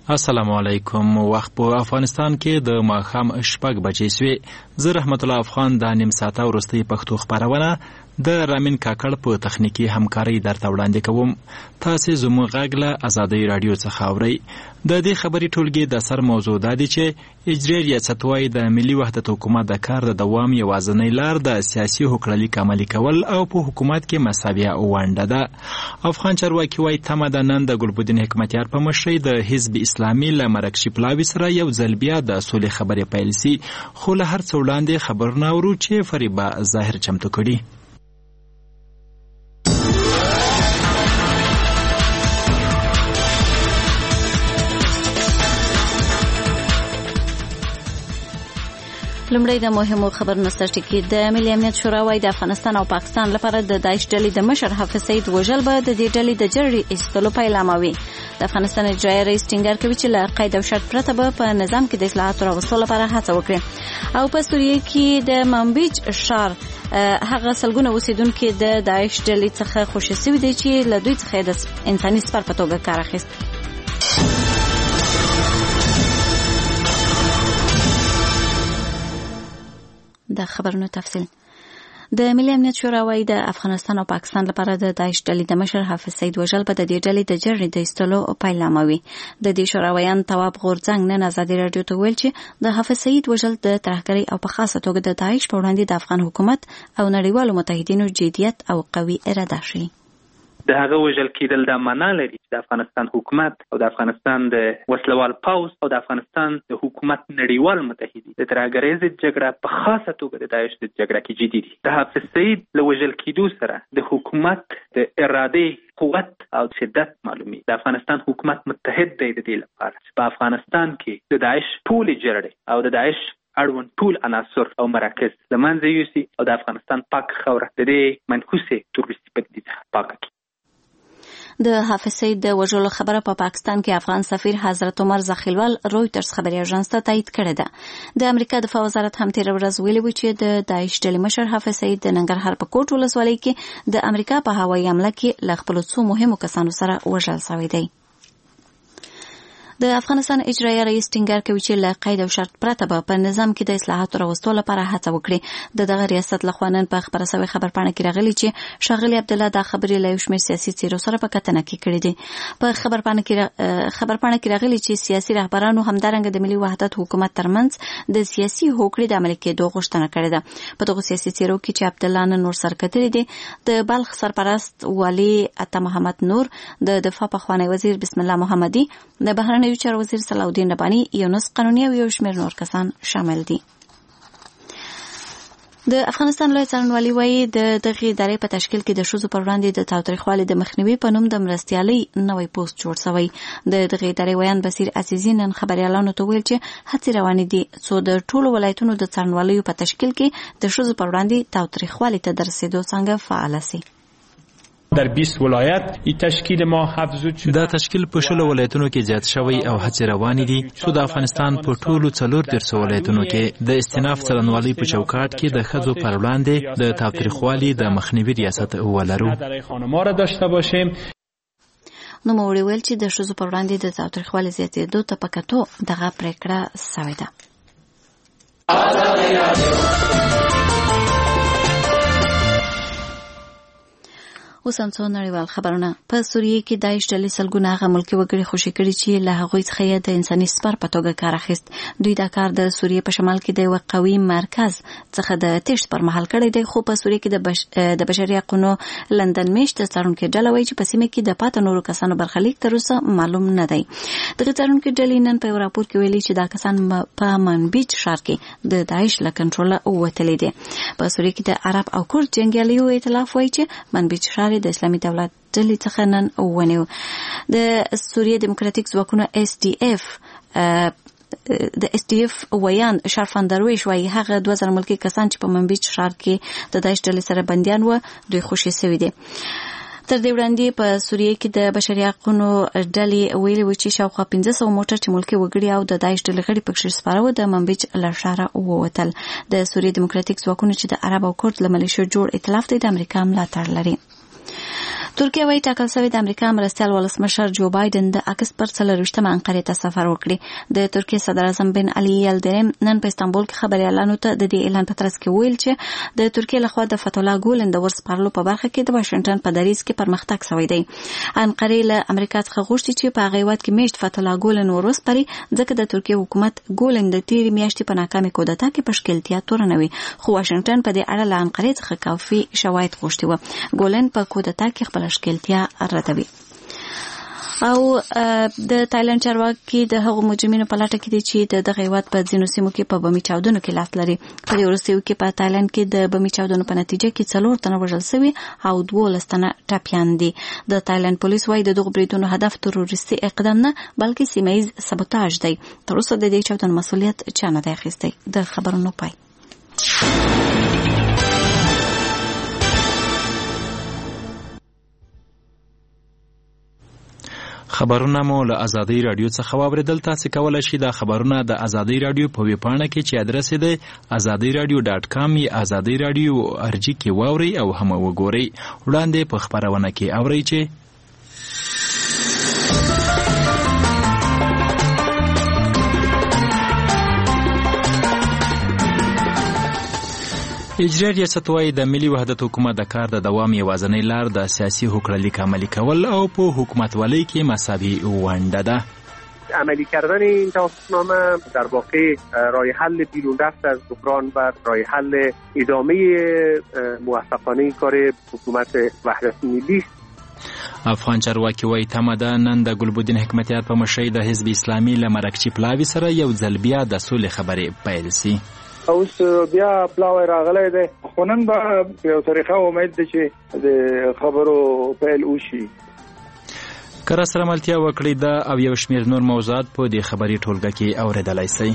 السلام علیکم. وخت په افغانستان کې د ماښام 6 بجې شوې. زه رحمت الله افغان د نیم ساعته وروستۍ پښتو خبرونه د رامین کاکړ په تخنیکی همکاري درته وړاندې کوم. تاسو زموږ غږ له ازادي رادیو څخه اورئ. د دې خبري ټولګي د سر موضوع دا دی چې اجرایي ریاست وايي د ملي وحدت حکومت د کار د دوام یوازینۍ لار د سیاسي حقوقلیک عملي کول او په حکومت کې مساویه ونډه ده. افغان چارواکي وايي تمه ده نن د ګلبدین حکمتیار په مشرۍ د حزب اسلامي له مرکشي پلاوي سره یو ځل بیا د سولې خبرې پیل سي. خو له هر څه وړاندې خبرونه اورو چې فریبه ظاهر چمتو کړي. لومړی د مهمو خبرونو سرټکی. د ملي امنیت شورا وايي د افغانستان او پاکستان لپاره د داعش ډلې د مشر حافظ سعید وژل به د دې ډلې د جرړې ایستلو پیلامه وي. د افغانستان اجرایي رئیس ټینګار کوي چې له قید او شرط پرته به په نظام کې د اصلاحاتو راوستلو لپاره هڅه وکړي. او په سوریه کې د منبج شهر هغه سلګونه اوسیدونکو د داعش ډلې څخه خوشي شوي دي چې له دوی څخه د انساني سپر په توګه کار اخیست. د خبرونو تفصیل. د ملي امنیت شورا وايي د افغانستان او پاکستان لپاره د داعش ډلې د مشر حافظ سعید وژل به د دې ډلې د جرړې د ایستلو پیلامه وي. د دې شوراویان تواب غورځنګ نن ازادي رادیو ته ویل چې د حافظ سعید وژل د ترهګرۍ او په خاصه توګه د داعش په وړاندې د افغان حکومت او نړیوالو متحدینو جدیت او قوي اراده شي. د هغه وژل کېدل د معنا لري چې د افغانستان حکومت او د افغانستان د وسلوال پوځ او د افغانستان د حکومت نړیوال متحدین د ترهګرۍ ضد جګړه په خاصه توګه د داعش ضد جګړه کې جدي دي. د حافظ سعید له وژل کېدو سره د حکومت د ارادې قوت او شدت معلومي. د افغانستان حکومت متحد دی د دې لپاره په افغانستان کې د داعش ټولې جرړې او د داعش اړوند ټول عناصر او مراکز لمنځه یوسي او د افغانستان پاک خوره د دې منحوسه تروریستي پدیده پاکه کړي. د حافظ سعید د وژلو خبره په پاکستان کې افغان سفیر حضرت عمر زخیلوال رویټرز خبري اژانس ته تایید کړې ده. د امریکا دفاع وزارت هم تیر ورځ ویلي و چې د داعش ډلې مشر حافظ سعید د ننګرهار په کوټ ولسوالۍ کې د امریکا په هوایي حمله کې له خپلو څو مهمو کسانو سره وژل شوی دی. د افغانستان اجرایي رئیس ټینګار کوي چې له قید او شرط پرته به په نظام کې د اصلاحاتو راوستلو لپاره هڅه وکړي. دغه ریاست لخوا نن په خبره شوې خبرپاڼه کې راغلي چې ښاغلي عبدالله دا خبرې له یو شمېر سیاسي څېرو سره په کتنه کې کړې دي. په خبرپاڼه کې راغلي چې سیاسي رهبرانو همدارنګه د ملي وحدت حکومت ترمنځ د سیاسي هوکړې د عملي کېدو غوښتنه کړې ده. په دغو سیاسي څېرو کې چې عبدالله نن ور سرکتلي دي د بلخ سرپرست والي عطا محمد نور، د دفاع پخوانی وزیر بسم الله محمدي، د بهرنیو چارو وزیر صلاحالدین رباني، یونس قانوني او یو شمېر نور کسان شامل دي. د افغانستان لوی څارنوالي وايي د دغې ادارې په تشکیل کې د ښځو پر وړاندې د تاوتریخوالي د مخنیوي په نوم د مرستیالۍ نوی پوسټ جوړ شوی. د دغې ادارې ویان بصیر عزیزي نن خبریالانو ته ویل چې هڅې روانې دي څو د ټولو ولایتونو د څارنوالیو په تشکیل کې د ښځو پر وړاندې تاوتریخوالي ته د رسېدو څنګه فعاله سي. در 20 ولایت این تشکیل ما افزود شده. دا تشکیل په 20 ولایتونو کې زیات شوی او هڅې روانې دي چې د افغانستان په ټولو 14 ولایتونو کې د استیناف څارنوالۍ په چوکاټ کې د ښځو پر وړاندې د تاوتریخوالي د مخنیوي ریاست ولرو. خانم‌ها را داشته باشیم. نو موږ ویل چې د ښځو پر وړاندې د تاوتریخوالي زیاتېدو ته په کتو دغه پریکړه شوې ده. اوس هم څو نړیوال خبرونه. په سوریه کې داعش ډلې سلګونه هغه ملکي وګړي خوشي کړي چې له هغوی څخه یې د انساني سپر په توګه کار اخیست. دوی دا کار د سوریه په شمال کې د یو قوي مرکز څخه د تشت پر مهال کړی دی. خو په سوریه کې د بشري حقوقو لندن میشت څارونکو ډله وایي چې په سیمه کې د پاتې نورو کسانو برخلیک تر اوسه معلوم نه دی. دغه څارونکو ډلې نن په یو راپور کې ویلي چې دا کسان په منبج ښار کې د داعش له کنټروله ووتلي دي. په سوریه کې د عرب او کورد جنګیالیو ائتلاف وایي چې منبج ښار د اسلامي دولت ډلې څخه نن ونیو. د سوریه دیموکراتیک ځواکونو د SDF ویان شرفان درویش وایي هغه 2000 ملکي کسان چې په منبج ښار کې د داعش ډلې سره بندیان و دوی خوشي شوي دي. تر دې وړاندې په سوریه کې د بشري حقوقو ډلې ویلي و چې شاوخوا 1500 موټر چې ملکي وګړي او د داعش ډلې غړي پکښې سپاره و د منبج له ښاره ووتل. د سوریه دیموکراتیک ځواکونو چې د عرب او کورد له ملیشو جوړ ائتلاف دی د امریکا ملاتړ لري. ترکیه وايي ټاکل شوی د امریکا مرستیال ولسمشر جو بایدن د اګست پر 24 انقرې ته سفر وکړي. د ترکیه صدر اعظم بن علي یلدریم نن په استانبول کې خبريالانو ته د دې اعلان په ترڅ کې ویل چې د ترکیه لخوا د فتح الله ګولن د ورسپارلو په برخه کې د واشنگټن په دریځ کې پرمختګ شوی دی. انقرې له امریکا څخه غوښتي چې په هغه وخت کې میشت فتح الله ګولن ورسپاري ځکه د ترکیه حکومت ګولن د تیری میاشتې په ناکامي کودتا کې پشکلتیا تورنوي، خو واشنگټن په دې اړه له انقرې څخه کافي شواهد غوښتي و. ګولن په کودتا کې خپل اشکلتیا ردوي. او د تایلند چارواکي د هغو مجرمینو په لټه کې دي چې دغه هیواد په ځینو سیمو کې په بمي چاودنو کې لاس لري. په دې وروستیو کې په تایلند کې د بمي چاودنو په نتیجه کې 4 تنه وژل شوي او 12 تنه ټپیان دي. د تایلند پولیس وايي د دغو بریدونو هدف تروریستي اقدام نه بلکې سیمه ییز سبوتاژ دی. تر اوسه د دې چاودنو مسؤلیت چا نه دی اخیستی. د خبرونو پای. خبرونه مو له ازادي رادیو څخه واوریدل. تاسو کولای شئ دا خبرونه د ازادي رادیو په ویب پاڼه کې چې ادرس دی azadiradio.com یا ازادي رادیو ارجی کې واوري او هم وګورئ. وړاندې په خبرونه کې اورئ چې اجرایي ریاست وايي د ملي وحدت حکومت د کار د دوام یوازینۍ لار د سیاسي حقوقلیک عملی کول او په حکومتولۍ کې مساوي ونډه ده. عملی کردن این توافقنامه در واقع راه حل بیرون رفت از بحران و راه حل ادامه موفقانه کار حکومت وحدت ملی است. افغان چارواکي وايي تمه ده نن د ګلبدین حکمتیار په مشرۍ د حزب اسلامي له مرکچي پلاوي سره یو ځل بیا د سولې خبرې پیل سي. اوس بیا پلاوی راغلی دی، خو نن به یو طریقه امید ده چې د خبرو پیل وشي. که راسره ملتیا وکړئ دا او یو شمېر نور موضوعات په دې خبري ټولګه کې اورېدلی سئ.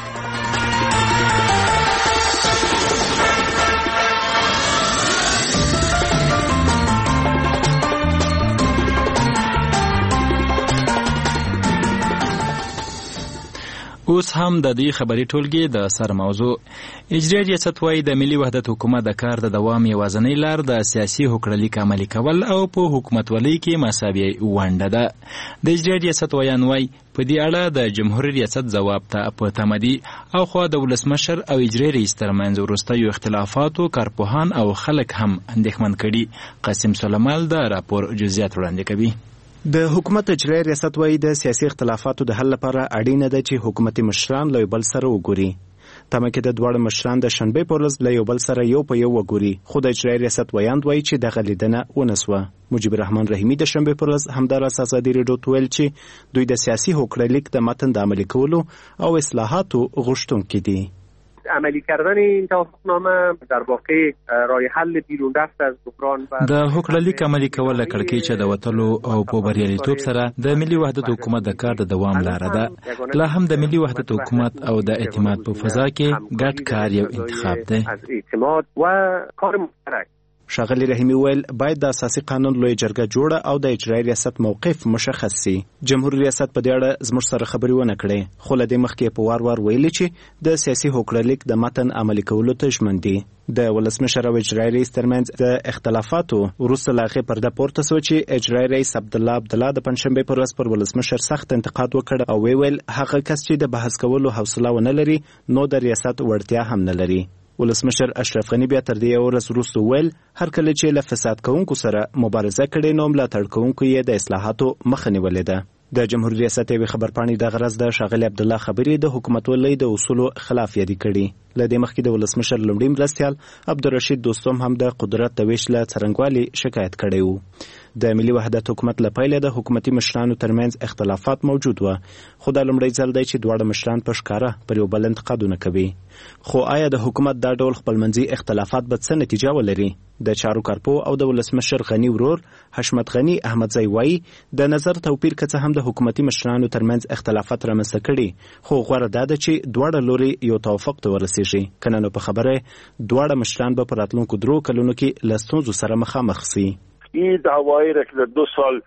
اوس هم د دې خبري ټولګې د سر موضوع. اجرایي ریاست وايي د ملي وحدت حکومت د کار د دوام یوازینۍ لار د سیاسي حقوقلیک عملی کول او په حکومتولۍ کې مساوي ونډه ده. د اجرایي ریاست ویان وايي په دې اړه د جمهوریت ریاست ځواب ته په تمه دي او خو د ولسمشر او اجرایي رئیس ترمنځ وروستیو اختلافاتو کارپوهان او خلک هم اندېښمن کړي. قاسم سلیمان د راپور جزئیات وړاندې کوي. د حکومت اجرایي ریاست وايي د سیاسي اختلافاتو د حل لپاره اړینه ده چې حکومتي مشران له بل سره وګوري. تمه کې د دواړو مشران د شنبې په ورځ له یو بل سره یو په یو وګوري، خو د اجرایي ریاست ویاند وايي چې دغه لیدنه ونه سوه. مجيب الرحمن رحیمي د شنبې په ورځ همداراز ازادي راډیو ته ویل چې دوی د سیاسي حقوقلیک د متن د عملي کولو او اصلاحاتو غوښتونکي دي. عملی کردن این توافقنامه در واقع راه حل بیرون رفت از بحران و د حقوقلیک عملی کول کړکۍ چې د وټلو او په بریالیتوب سره د ملي وحدت حکومت د کار د دوام لاره ده. لا هم د ملي وحدت حکومت او د اعتماد په فضا کې ګډ کار یو انتخاب دی. از اعتماد و کار مشترک. ښاغلي رحیمي ویل باید د اساسي قانون لوی جرګه جوړه او د اجرایي ریاست موقف مشخص سي. جمهوریت ریاست په دې اړه زموږ سره خبرې ونه کړې، خو له دې مخکې په وار ویلي چې د سیاسي حقوقلیک د متن عملي کولو ته ژمن دي. د ولسمشر او اجرایي رئیس ترمنځ د اختلافاتو وروسته له هغې پرده پورته سوه چې اجرایي رئیس عبدالله د پنجشنبې پر ورځ پر ولسمشر سخت انتقاد وکړ او ویل هغه کس چې د بحث کولو حوصله ونه لري نو د ریاست وړتیا هم نه لري. ولسمشر اشرف غنی بیا تر دې ورځ وروسته ویل هر کله چې له فساد کوونکو سره مبارزه کړې نو ملاتړ کوونکو یې د اصلاحاتو مخه نیولې ده. د جمهوریت ریاست یوې خبرپاڼې د غرض د ښاغلي عبدالله خبرې د حکومتولۍ د اصولو خلاف یادې کړي. له دې مخکې د ولسمشر لومړي مرستیال عبدالرشید دوستم هم د قدرت د ویش له څرنګوالي شکایت کړی و. د ملي وحدت حکومت له پیله د حکومتي مشرانو ترمنځ اختلافات موجود و، خو دا لومړی ځل دی چې دواړه مشران په ښکاره پر یو بل انتقادونه کوي. خو آیا د حکومت دا ډول خپلمنځي اختلافات به څه نتیجه ولري؟ د چارو کارپو او د ولسمشر غنی ورور حشمت غنی احمدزی وایي د نظر توپیر که څه هم د حکومتي مشرانو ترمنځ اختلافات رامنځته کړي، خو غوره دا ده چې دواړه لوري یو توافق ته ورسیږي، که نه نو په خبره دواړه مشران به په راتلونکو 3 کلونو کې له ستونزو سره مخامخ سي. این دعوایی را که 2 سال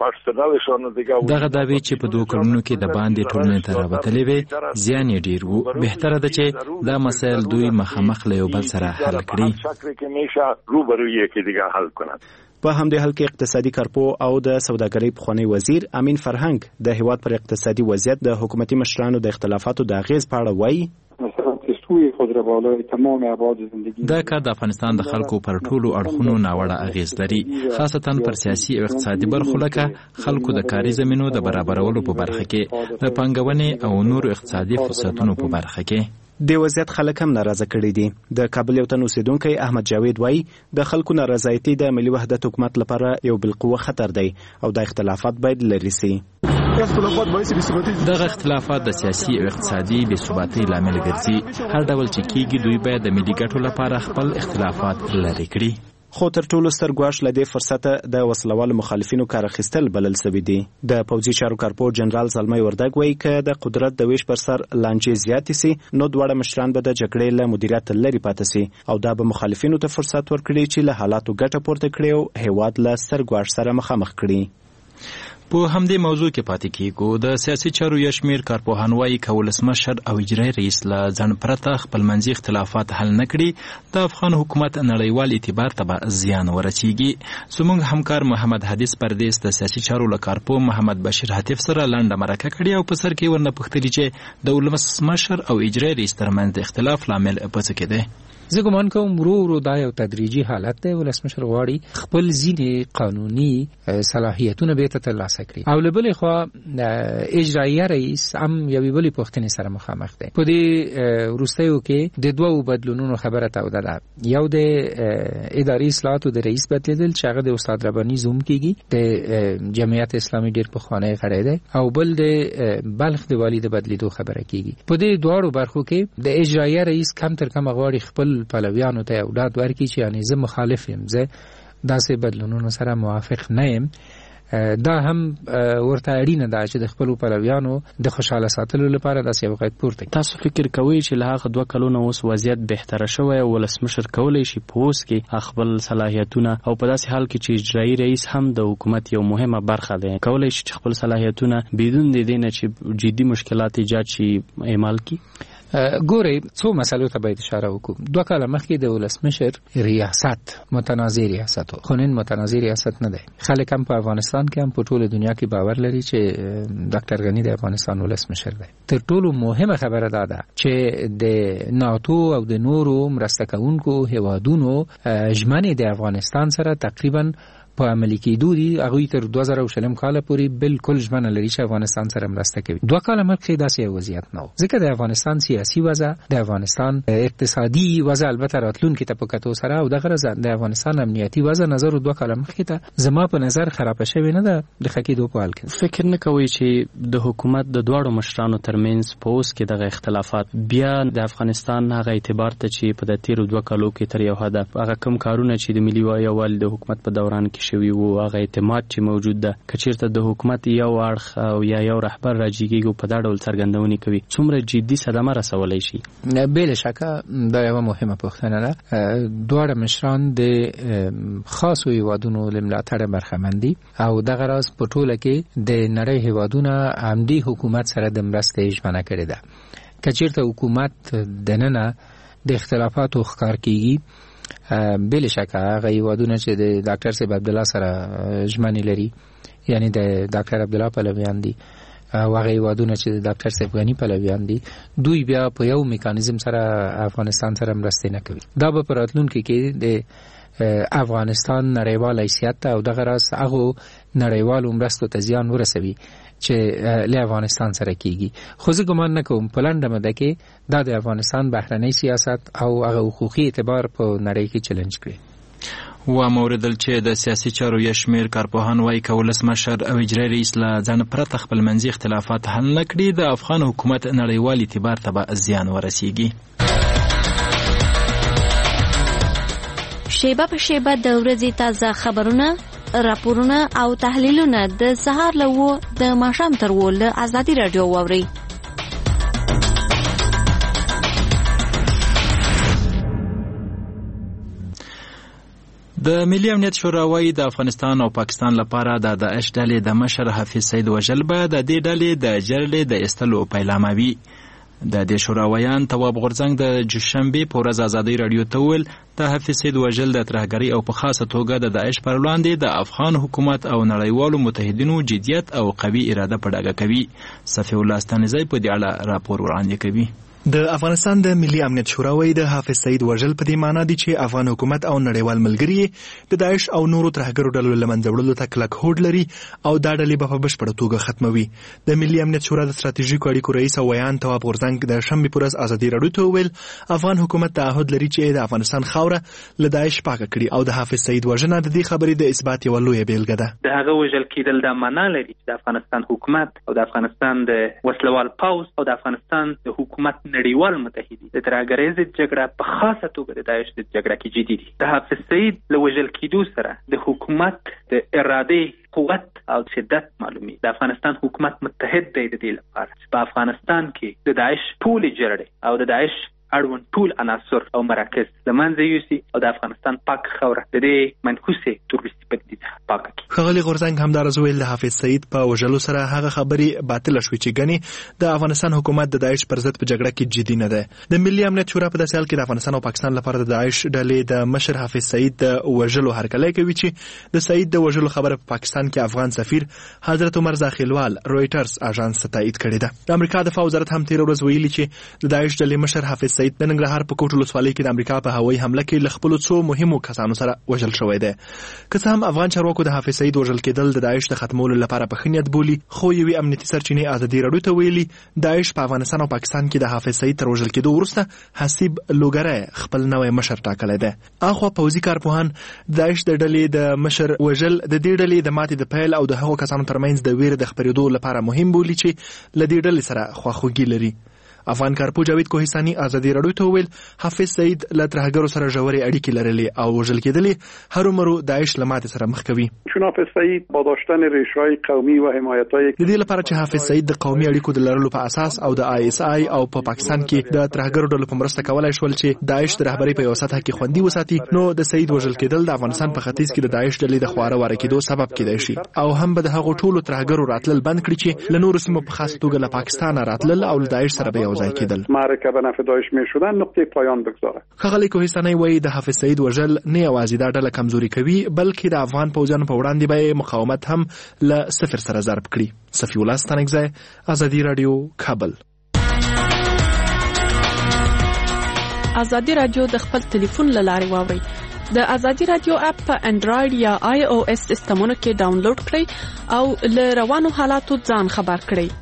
دغه دعوی چې په 2 کلونو کې د باندې ټولنې ته راوتلې وي زیان یې ډیر وو. بهتره ده چې دا مسایل دوی مخامخ له یو بل سره حل کړي. په همدې حال کې اقتصادي کارپو او د سوداګرۍ پخوانی وزیر امین فرهنګ د هیواد پر اقتصادي وضعیت د حکومتي مشرانو د اختلافاتو د اغیز په اړه وایي دا کار د افغانستان د خلکو پر ټولو اړخونو ناوړه اغیز لري، خاصتا پر سیاسي او اقتصادي برخو لکه خلکو د کاري زمینو د برابرولو په برخه کې، د پانګونې او نورو اقتصادي فرصتونو په برخه کې. د وضعیت خلک هم ناراضه کړي دي. د کابل یو تن اوسیدونکی احمد جاوید وایي د خلکو نارضایتي د ملي وحدت حکومت لپاره یو بالقوه خطر دی او د اختلافات باید لرې سي. دغه اختلافات د سیاسي او اقتصادي بې ثباتۍ لامل ګرځي. هر ډول چې کیږي دوی باید د ملي ګټو لپاره خپل اختلافات لرې کړي. خو تر ټولو ستر ګواښ له دې فرصته د وسلوالو مخالفینو کار اخیستل بلل سوي دي. د پوځي چارو کارپور جنرال زلمي وردګ وایي که د قدرت د ویش پر سر لانجې زیاتې سي نو دواړه مشران به د جګړې له مدیریت لرې پاتې سي او دا به مخالفینو ته فرصت ورکړي چې له حالاتو ګټه پورته کړي او هیواد له ستر ګواښ سره مخامخ کړي. په همدې موضوع کې پاتې کېږو. د سیاسي چارو یو شمېر کارپوهان وایي که ولسمشر او اجرایي رئیس له ځنډ پرته خپلمنځي اختلافات حل نه کړي د افغان حکومت نړیوال اعتبار ته به زیان ورسیږي. زموږ همکار محمد حدیث پردیس د سیاسي چارو له کارپو محمد بشیر حتیف سره لنډه مرکه کړې او په سر کې ورنه پوښتلي چې د ولسمشر او اجرایي رئیس ترمنځ د اختلاف لامل په څه کې دی. زه ګمان کوم ورو دا یو تدریجي حالت دی. ولسمشر غواړي خپل ځینې قانوني صلاحیتونه بیرته ترلاسه کړي او له بلې خوا اجرایي رئیس هم یوې بلې پوښتنې سره مخامخ دی. په دې وروستیو کې د دوو بدلونونو خبره توده ده. یو د اداري اصلاحاتو د رئیس بدلیدل چې هغه د استاد رباني زوم کېږي، د جمعیت اسلامي ډېر پخوانی غړی دی، او بل د بلخ د والي د بدلیدو خبره کېږي. په دې دواړو برخو کې د اجرایي رئیس کم تر کمه غواړي خپل پلویانو ته یو ډاډ ورکړي چې یعنې زه مخالف یم، زه داسې بدلونونو سره موافق نه یم. دا هم ورته اړینه ده چې د خپلو پلویانو د خوشحاله ساتلو لپاره داسې یو غږ پورته کړي. تاسو فکر کوئ چې له هغه 2 کلونو اوس وضعیت بهتره شوی او ولسمشر کولی شي په اوس کې خپل صلاحیتونه او په داسې حال کې چې اجرایي رئیس هم د حکومت یو مهمه برخه دی کولی شي چې خپل صلاحیتونه بدون د دې نه چې جدي مشکلات ایجاد شي اعمال کړي؟ ګورئ څو مسلو ته باید اشاره وکړو. 2 کاله مخکې د ولسمشر ریاست متنازع ریاست و، خو نن متنازع ریاست نه دی. خلک هم په افغانستان کې هم په ټوله دنیا کې باور لري چې ډاکټر غنی د افغانستان ولسمشر دی. تر ټولو مهمه خبره دا ده چې د ناتو او د نورو مرسته کوونکو هیوادونو ژمنې د افغانستان سره تقریبا په عملي کېدو دي. هغوی تر 2020 کال پورې بالکل ژمنه لري چې افغانستان سره مرسته کوي. 2 کاله مخکې داسې یو وضعیت نه و، ځکه د افغانستان سیاسي وضع، د افغانستان اقتصادي وضع البته راتلونکي ته په کتو سره او دغه د افغانستان امنیتي وضع نظر 2 کاله مخکې ته زما په نظر خراب شوی نه ده د خکېدو په حال کې. فکر نه کوي چې د حکومت د دواړو مشرانو ترمنځ په اوس کې دغه اختلافات بیا د افغانستان هغه اعتبار ته چې په د تیرو 2 کالو کې تر یو حده هغه کم کارونه چې د ملي یووالي د حکومت په دوران کې شوي وو هغه اعتماد چې موجود ده که چیرته د حکومت یو اړخ او یا یو رهبر راجیږي په دا ډول څرګندونې کوي څومره جدي صدمه رسولی شي؟ بله شکه دا یوه مهمه پوښتنه ده. دواړه مشران د خاصو هیوادونو له ملاتړه برخمن دي او دغه راز په ټوله کې د نړۍ هیوادونه همدې حکومت سره د مرستې ژمنه کړې ده. که چیرته حکومت دننه د اختلافاتو ښکار کیږي، بله شکه هغه هیوادونه چې د ډاکټر صاحب عبدالله سره ژمنې لري، یعنی د ډاکټر عبدالله پلویان دي او هغه هیوادونه چې د ډاکټر صاحب غني پلویان دي، دوی بیا په یو میکانیزم سره افغانستان سره مرسته نه کوي. دا به په راتلونکي کې د افغانستان نړیوال حیثیت او دغه راز هغه نړیوالو مرستو ته زیان ورسوي چې له افغانستان سره کیږي. خو زه ګمان نه کوم په لنډه موده کې دا د افغانستان بهرنی سیاست او هغه حقوقي اعتبار په نړۍ کې چیلنج کړي. و موردل چې د سیاسي چارو یو شمېر کارپوهان وایي که ولسمشر او اجرایي رئیس له ځنډ پرته خپلمنځي اختلافات حل نه کړي د افغان حکومت نړیوال اعتبار ته به زیان ورسیږي. شیبه په شیبه د ورځې تازه خبرونه، راپورونه او تحلیلونه د سهار له 9 د ماښام تر 10 له ازادي رادیو واورئ. د ملي امنیت شورا وایي د افغانستان او پاکستان لپاره د داعش ډلې د مشر حافظ سید وژل به د دې ډلې د جرړې د ایستلو پیلامه وي. د دې شوراویان تواب غورځنګ د جشنبې په ورځ ازادۍ راډیو ته وویل د حافظ سید وژل د ترهګرۍ او په خاصه توګه د داعش پر وړاندې د افغان حکومت او نړیوالو متحدینو جدیت او قوي اراده په ډاګه کوي. صفی الله ستانزی په دې اړه راپور وړاندې کوي. د افغانستان د ملي امنیت شورا وایي د حافظ سید وژل په دې معنی دی چې افغان حکومت او نړیوال ملګري د داعش او نورو ترهګرو ډلو له منځه وړلو ته کلک هوډ لري او دا ډلې به په بشپړه توګه ختموي. د ملي امنیت شورا د ستراتیژیکو اړیکو رئیس او ویان تواب غورځنګ د شنبې په ورځ ازادۍ راډیو ته وویل افغان حکومت تعهد لري چې د افغانستان خاوره له داعش پاکه کړي او د حافظ سید وژنه د دې خبرې د اثبات یوه لویه بیلګه ده. د هغه وژل کېدل دا معنا لري چې د افغانستان حکومت او د افغانستان د وسلوال پوځ او د افغانستان د حکومت نړیوال متحد د ترهګرۍ ضد جګړه په خاصه توګه د داعش ضد جګړه کې جدي دي. د حافظ سید له وژل کېدو سره د حکومت د ارادې قوت او شدت معلومي. د افغانستان حکومت متحد دی د دې لپاره چې په افغانستان کې د داعش ټولې جرړې او د داعش اړوند ټول عناصر او مراکز له منځه یوسي او د افغانستان پاک خاوره د دې منحوسې تروریستي پدیدې څخه پاکه کړي. ښاغلي غورځنګ همداراز ویل د حافظ سید په وژلو سره هغه خبرې باطله شوې چې ګنې د افغانستان حکومت د داعش پر ضد په جګړه کې جدي نه ده. د ملي امنیت شورا په داسې حال کې د افغانستان او پاکستان لپاره د داعش ډلې د مشر حافظ سید د وژلو هرکلی کوي چې د سید د وژلو خبره په پاکستان کې افغان سفیر حضرت عمر زاخیلوال رويټرز اژانس ته تایید کړې ده. د امریکا دفاع وزارت هم تیر ورځ ویلي چې د داعش ډلې مشر حافظ سید د ننګرهار په کوټ ولسوالۍ کې د امریکا په هوایي حمله کې له خپلو څو مهمو کسانو سره وژل شوی دی. که څه هم افغان چارواکو د حافظ سید وژل کېدل د داعش د ختمولو لپاره په ښه نیت بولي، خو یوې امنیتي سرچینې ازادي راډیو ته ویلي داعش په افغانستان او پاکستان کې د حافظ سید تر وژل کېدو وروسته حسیب لوګری خپل نوی مشر ټاکلی دی. اخوا پوځي کارپوهان داعش د ډلې د مشر وژل د دې ډلې د ماتې د پیل او د هغو کسانو ترمنځ د ویرې د خپرېدو لپاره مهم بولي چې له دې ډلې سره خواخوږي لري. افغان کارپو جاوید کوهستاني ازادي راډیو ته ویل حافظ سید له ترهګرو سره ژورې اړیکې لرلې او وژل کېدلې هرومرو داعش له ماتې سره مخ کوي. چون حافظ سید با داشتن ریشه‌های قومی و حمایت‌های د دې لپاره چې حافظ سید د قومي اړیکو د لرلو په اساس او د ISI او په پاکستان کې د ترهګرو ډلو په مرسته کولای شول چې داعش د رهبرۍ په یو سطح کې خوندي وساتي، نو د سید وژل کېدل د افغانستان په ختیځ کې د داعش ډلې د خواره واره کېدو سبب کېدای شي او هم به د هغو ټولو ترهګرو راتلل بند کړي چې له نورو سیمو په خاصه توګه له پاکستان راتلل او له داعش سره به یو ځای کېدل که به نفع داعش میشدن نقطه پایان بگذاره. ښاغلی کوهستاني وایي د حافظ سید وژل نه یوازې دا ډله کمزوري کوي بلکې د افغان پوځیانو په وړاندې به مقاومت هم له صفر سره ضرب کړي. صفی الله ستانکزی، ازادي راډیو، کابل. ازادي راډیو د خپل ټلیفون له لارې واورئ. د ازادي راډیو اپ په انډراید یا iOS سیسټمونو کې ډاونلوډ کړئ او له روانو حالاتو ځان خبر کړئ.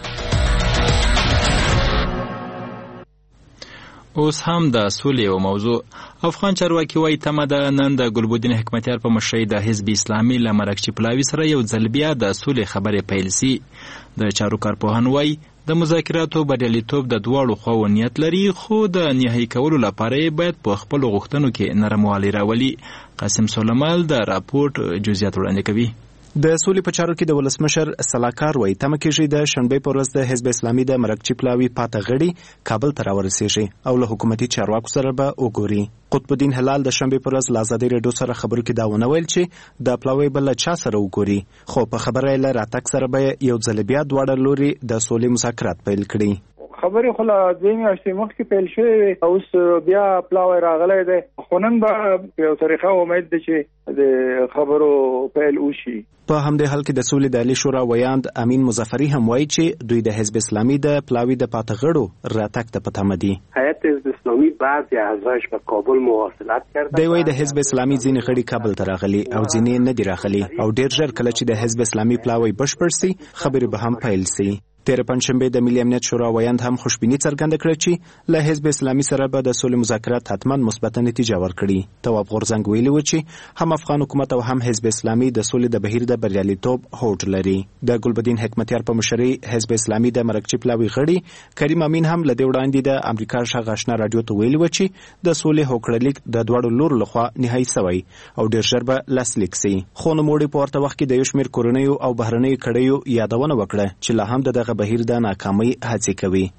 اوس هم د سولې او موضوع. افغان چارواکي وایي تمه ده نن د ګلبدین حکمتیار په مشرۍ د حزب اسلامي له مرکچي پلاوي سره یو ځل بیا د سولې خبرې پیل سي. د چارو کارپوهان وایي د مذاکراتو بریالیتوب د دواړو خواو نیت لري، خو د نهایي کولو لپاره باید په خپلو غوښتنو کې نرموالی راولي. قاسم سلیمال د راپورټ جزئیات وړاندې کوي. د سولې په چارو کې د ولسمشر سلاکار وایي تمه کېږي د شنبې په ورځ د حزب اسلامي د مرکچي پلاوي پاته غړي کابل ته راورسېږي او له حکومتي چارواکو سره به وګوري. قطب الدین هلال د شنبې په ورځ له ازادي راډیو سره خبرو کې دا ونه ویل چې د پلاوي به له چا سره وګوري، خو په خبره یې له راتګ سره به یو ځل بیا دواړه لوري د سولې مذاکرات پیل کړي. خبرې خو له دوه میاشتې مخکې پیل شوې اوس بیا پلاوی راغلی دی، خو نن به په یو طریقه امید ده چې د خبرو پیل وشي. په همدې حال کې د سولې د عالی شورا ویاند امین مظفری هم وایي چې دوی د حزب اسلامي د پلاوي د پاته غړو راتګ ته په تمه دي. هیئت حزب اسلامي بعضی اعضاش به کابل مواصلت کرده. دی وایي د حزب اسلامي ځینې غړي کابل ته راغلي او ځینې نه دي راغلي او ډیر ژر کله چې د حزب اسلامي پلاوی بشپړ سي خبرې به هم پیل سي. تیر پنځشنبه د ملي امنیت شورا ویاند هم خوشبیني څرګنده کړه چې له حزب اسلامي سره به د سولې مذاکرات حتما مثبت نتیجه ورکړي. تواب غورځنګ ویلي و چې هم افغان حکومت او هم حزب اسلامي د سولې د بهیر د بریالیتوب هوډ لري. د ګلبدین حکمتیار په مشرۍ حزب اسلامي د مرکچي پلاوي غړي کریم امین هم له دې وړاندې د امریکا غږ آشنا راډیو ته ویلي و چې د سولې هوکړلیک د دواړو لورو لخوا نهایي شوی او ډیر ژر به لاسلیک سي. خو نوموړي په ورته وخت کې د یو شمېر کورنیو او بهرنیو کړیو یادونه وکړه چې لا هم دغه بهیر د ناکامۍ هڅې کوي.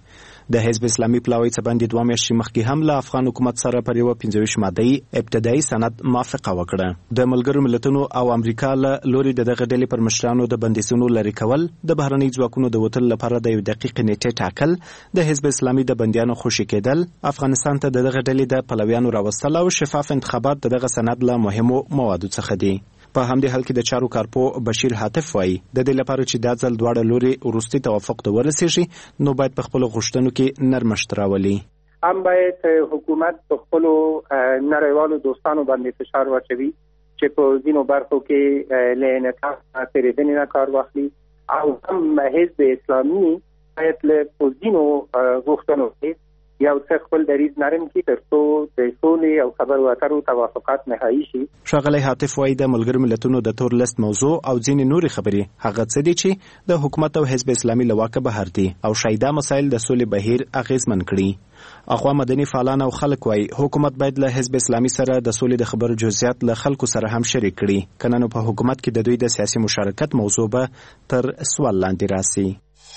د حزب اسلامي پلاوی څخه باندې 2 میاشتې مخکې هم له افغان حکومت سره پر یو 25 ماده‌ای ابتدایي سند موافقه وکړه. د ملګرو ملتونو او امریکا له لوري دغه ډلې پر مشرانو د بندیزونو لرې کول، د بهرنۍ ځواکونو د وتل لپاره د یو دقیق نیټه ټاکل، د حزب اسلامي د بندیانو خوشي کېدل، افغانستان ته دغه ډلې د پلویانو راوستل او شفاف انتخابات دغه سند له مهمو موادو څخه دي. په همدې حال کې د چارو کارپو بشیر حاتف وایي د دې لپاره چې دا ځل دواړه لوري وروستي توافق ته ورسیږي نو باید په خپل غوښتنو کې نرمښت راولي. هم باید حکومت په خپل نړیوالو دوستانو باندې فشار واچوي چې په ځینو برخو کې له انعطاف تیریدنې نه کار واخلي او هم حزب اسلامي باید له ځینو غوښتنو کې یو څه خپل دریځ نرم کړي ترڅو د سولې او خبرو اترو توافقات نهایی شي. ښاغلی حاتف وایي د ملګرو ملتونو د تور لیست موضوع او ځینې نورې خبرې هغه څه دي چې د حکومت او حزب اسلامي له واکه بهر دي او شایده مسایل د سولې بهیر اغیزمن کړي. اخوا مدني فعالان او خلک وایي حکومت باید له حزب اسلامي سره د سولې د خبرو جزئیات له خلکو سره هم شریک کړي، کنه نو په حکومت کې د دوی د سیاسي مشارکت موضوع به تر سوال لاندې راسي.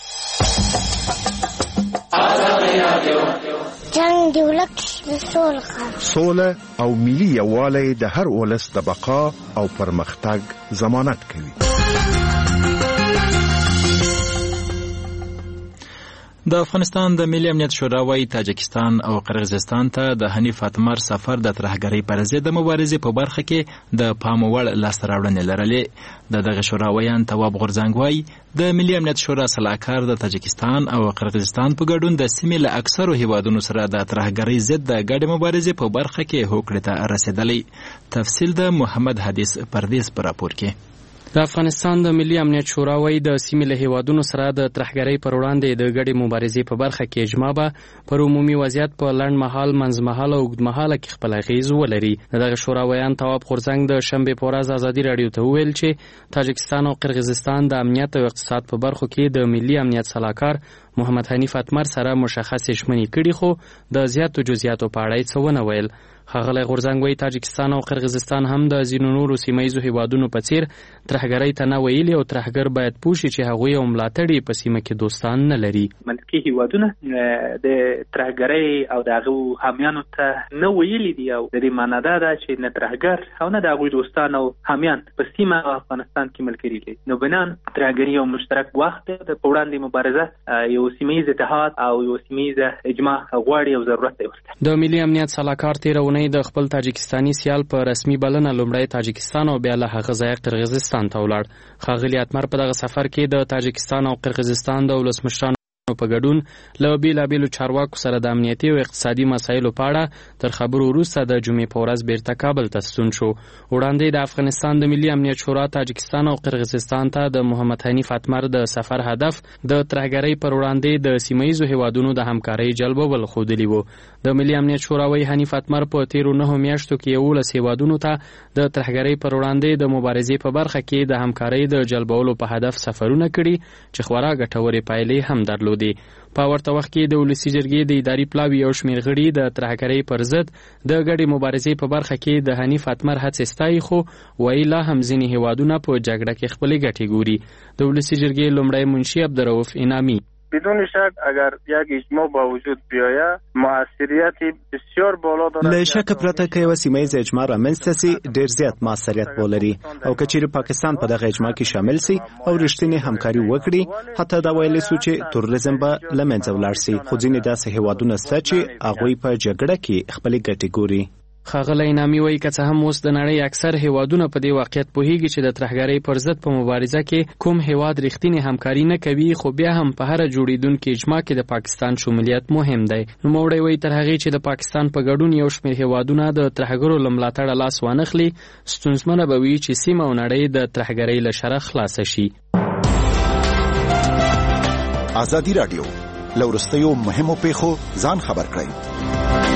جنگ دی ولک سوله او ملي یووالی د هر ولس د بقا او پرمختګ ضمانت کوي. د افغانستان د ملي امنیت شورا وايي تاجکستان او قرغیزستان ته د حنیف اتمر سفر د ترهګرۍ پر ضد د مبارزې په برخه کې د پام وړ لاسته راوړنې لرلې. دغه شورا ویان تواب غورځنګ وايي د ملي امنیت شورا سلاکار د تاجکستان او قرغیزستان په ګډون د سیمې له اکثرو هیوادونو سره د ترهګرۍ ضد د ګډې مبارزې په برخه کې هوکړې ته رسیدلی. تفصیل د محمد حدیث پردیس په راپور کې. د افغانستان د ملي امنیت شورا وايي د سیمې له هیوادونو سره د ترهګرۍ پر وړاندې د ګډې مبارزې په برخه کې اجماع به پر عمومي وضعیت په لنډ مهال، منځمهاله او اوږدمهاله کې خپل اغیز ولري. دغه شورا ویان تواب غورځنګ د شنبې په ورځ ازادي راډیو ته وویل چې تاجکستان او قرغیزستان د امنیت او اقتصاد په برخو کې د ملي امنیت سلاکار محمد حنیف اتمر سره مشخص ژمنې کړي، خو د زیاتو جزئیاتو په اړه څه ونه ویل. ښاغلی غورځنګ وايي تاجکستان او قرغیزستان هم د ځینو نورو سیمه ییزو هیوادونو په څیر ترهګرۍ ته نه ویلي او ترهګر باید پوه شي چې هغوی او ملاتړي په سیمه کې دوستان نه لري. منطقي هیوادونه د ترهګرۍ او د هغو حامیانو ته نه ویلي دي او د دې معنا دا ده چې نه ترهګر او نه د هغوی دوستان او حامیان په سیمه او افغانستان کې ملګري لري. نو بنان ترهګرۍ او مشترک وخت د په وړاندې مبارزه یو سیمه ییز اتحاد او یو سیمه ییزه اجماع غواړي او ضرورت دی ورته. د ملي امنیت سلاکار تیرونه د خپل تاجکستاني سیال په رسمي بلنه لومړی تاجکستان او بیا له هغه ځایه قرغیزستان ته ولاړ. ښاغلي اتمر په دغه سفر کې د تاجکستان او قرغیزستان د ولسمشرانو په ګډون له بیلابیلو چارواکو سره د امنیتي او اقتصادي مسایلو په اړه تر خبرو وروسته د جمعې په ورځ بیرته کابل ته ستون شو. وړاندې د افغانستان د ملي امنیت شورا تاجکستان او قرغیزستان ته د محمد حنیف اتمر د سفر هدف د ترهګرۍ پر وړاندې د سیمه ییزو هیوادونو د همکارۍ جلبول ښودلي وو. د ملي امنیت شورا وايي حنیف اتمر په تیرو 9 میاشتو کې 11 هیوادونو ته د ترهګرۍ پر وړاندې د مبارزې په برخه کې د همکارۍ د جلبولو په هدف سفرونه کړي چې خورا ګټورې پایلې هم درلودې. په ورته وخت کې د ولسي جرګې د اداري پلاوي یو شمېر غړي د ترهګرۍ پر ضد د ګډې مبارزې په برخه کې د حنیف اتمر هڅې ستایي، خو وایي لا هم ځینې هیوادونه په جګړه کې خپلې ګټې ګوري. د ولسي جرګې لومړی منشي عبدالرؤف انعامي بدون شک اگر یک اجماع با وجود بیاید موثریت بسیار بالا دارد. له شک پرته که یو سیمه ییز اجماع رامنځته سي ډېر زیات موثریت ولري او که چیرې پاکستان په دغه اجماع کې شامل سي او رښتینې همکاري وکړي حتی دا ویلی سو چې تروریزم به له منځه ولاړ سي، خو ځینې داسې هیوادونه شته چې هغوی په جګړه کې خپلې ګټې ګوري. ښاغلی انعامي وایي که څه هم اوس د نړۍ اکثر هیوادونه په دې واقعیت پوهیږي چې د ترهګرۍ پر ضد په مبارزه کې کوم هیواد رښتینې همکاري نه کوي، خو بیا هم په هره جوړېدونکې اجماع کې د پاکستان شمولیت مهم دی. نوموړی وایي تر هغې چې د پاکستان په ګډون یو شمېر هیوادونه د ترهګرو له ملاتړه لاس وانخلي، ستونزمنه به وي چې سیمه او نړۍ د ترهګرۍ له شره خلاصه شي. ازادي راډیو له وروستیو مهمو پیښو ځان خبر کړئ.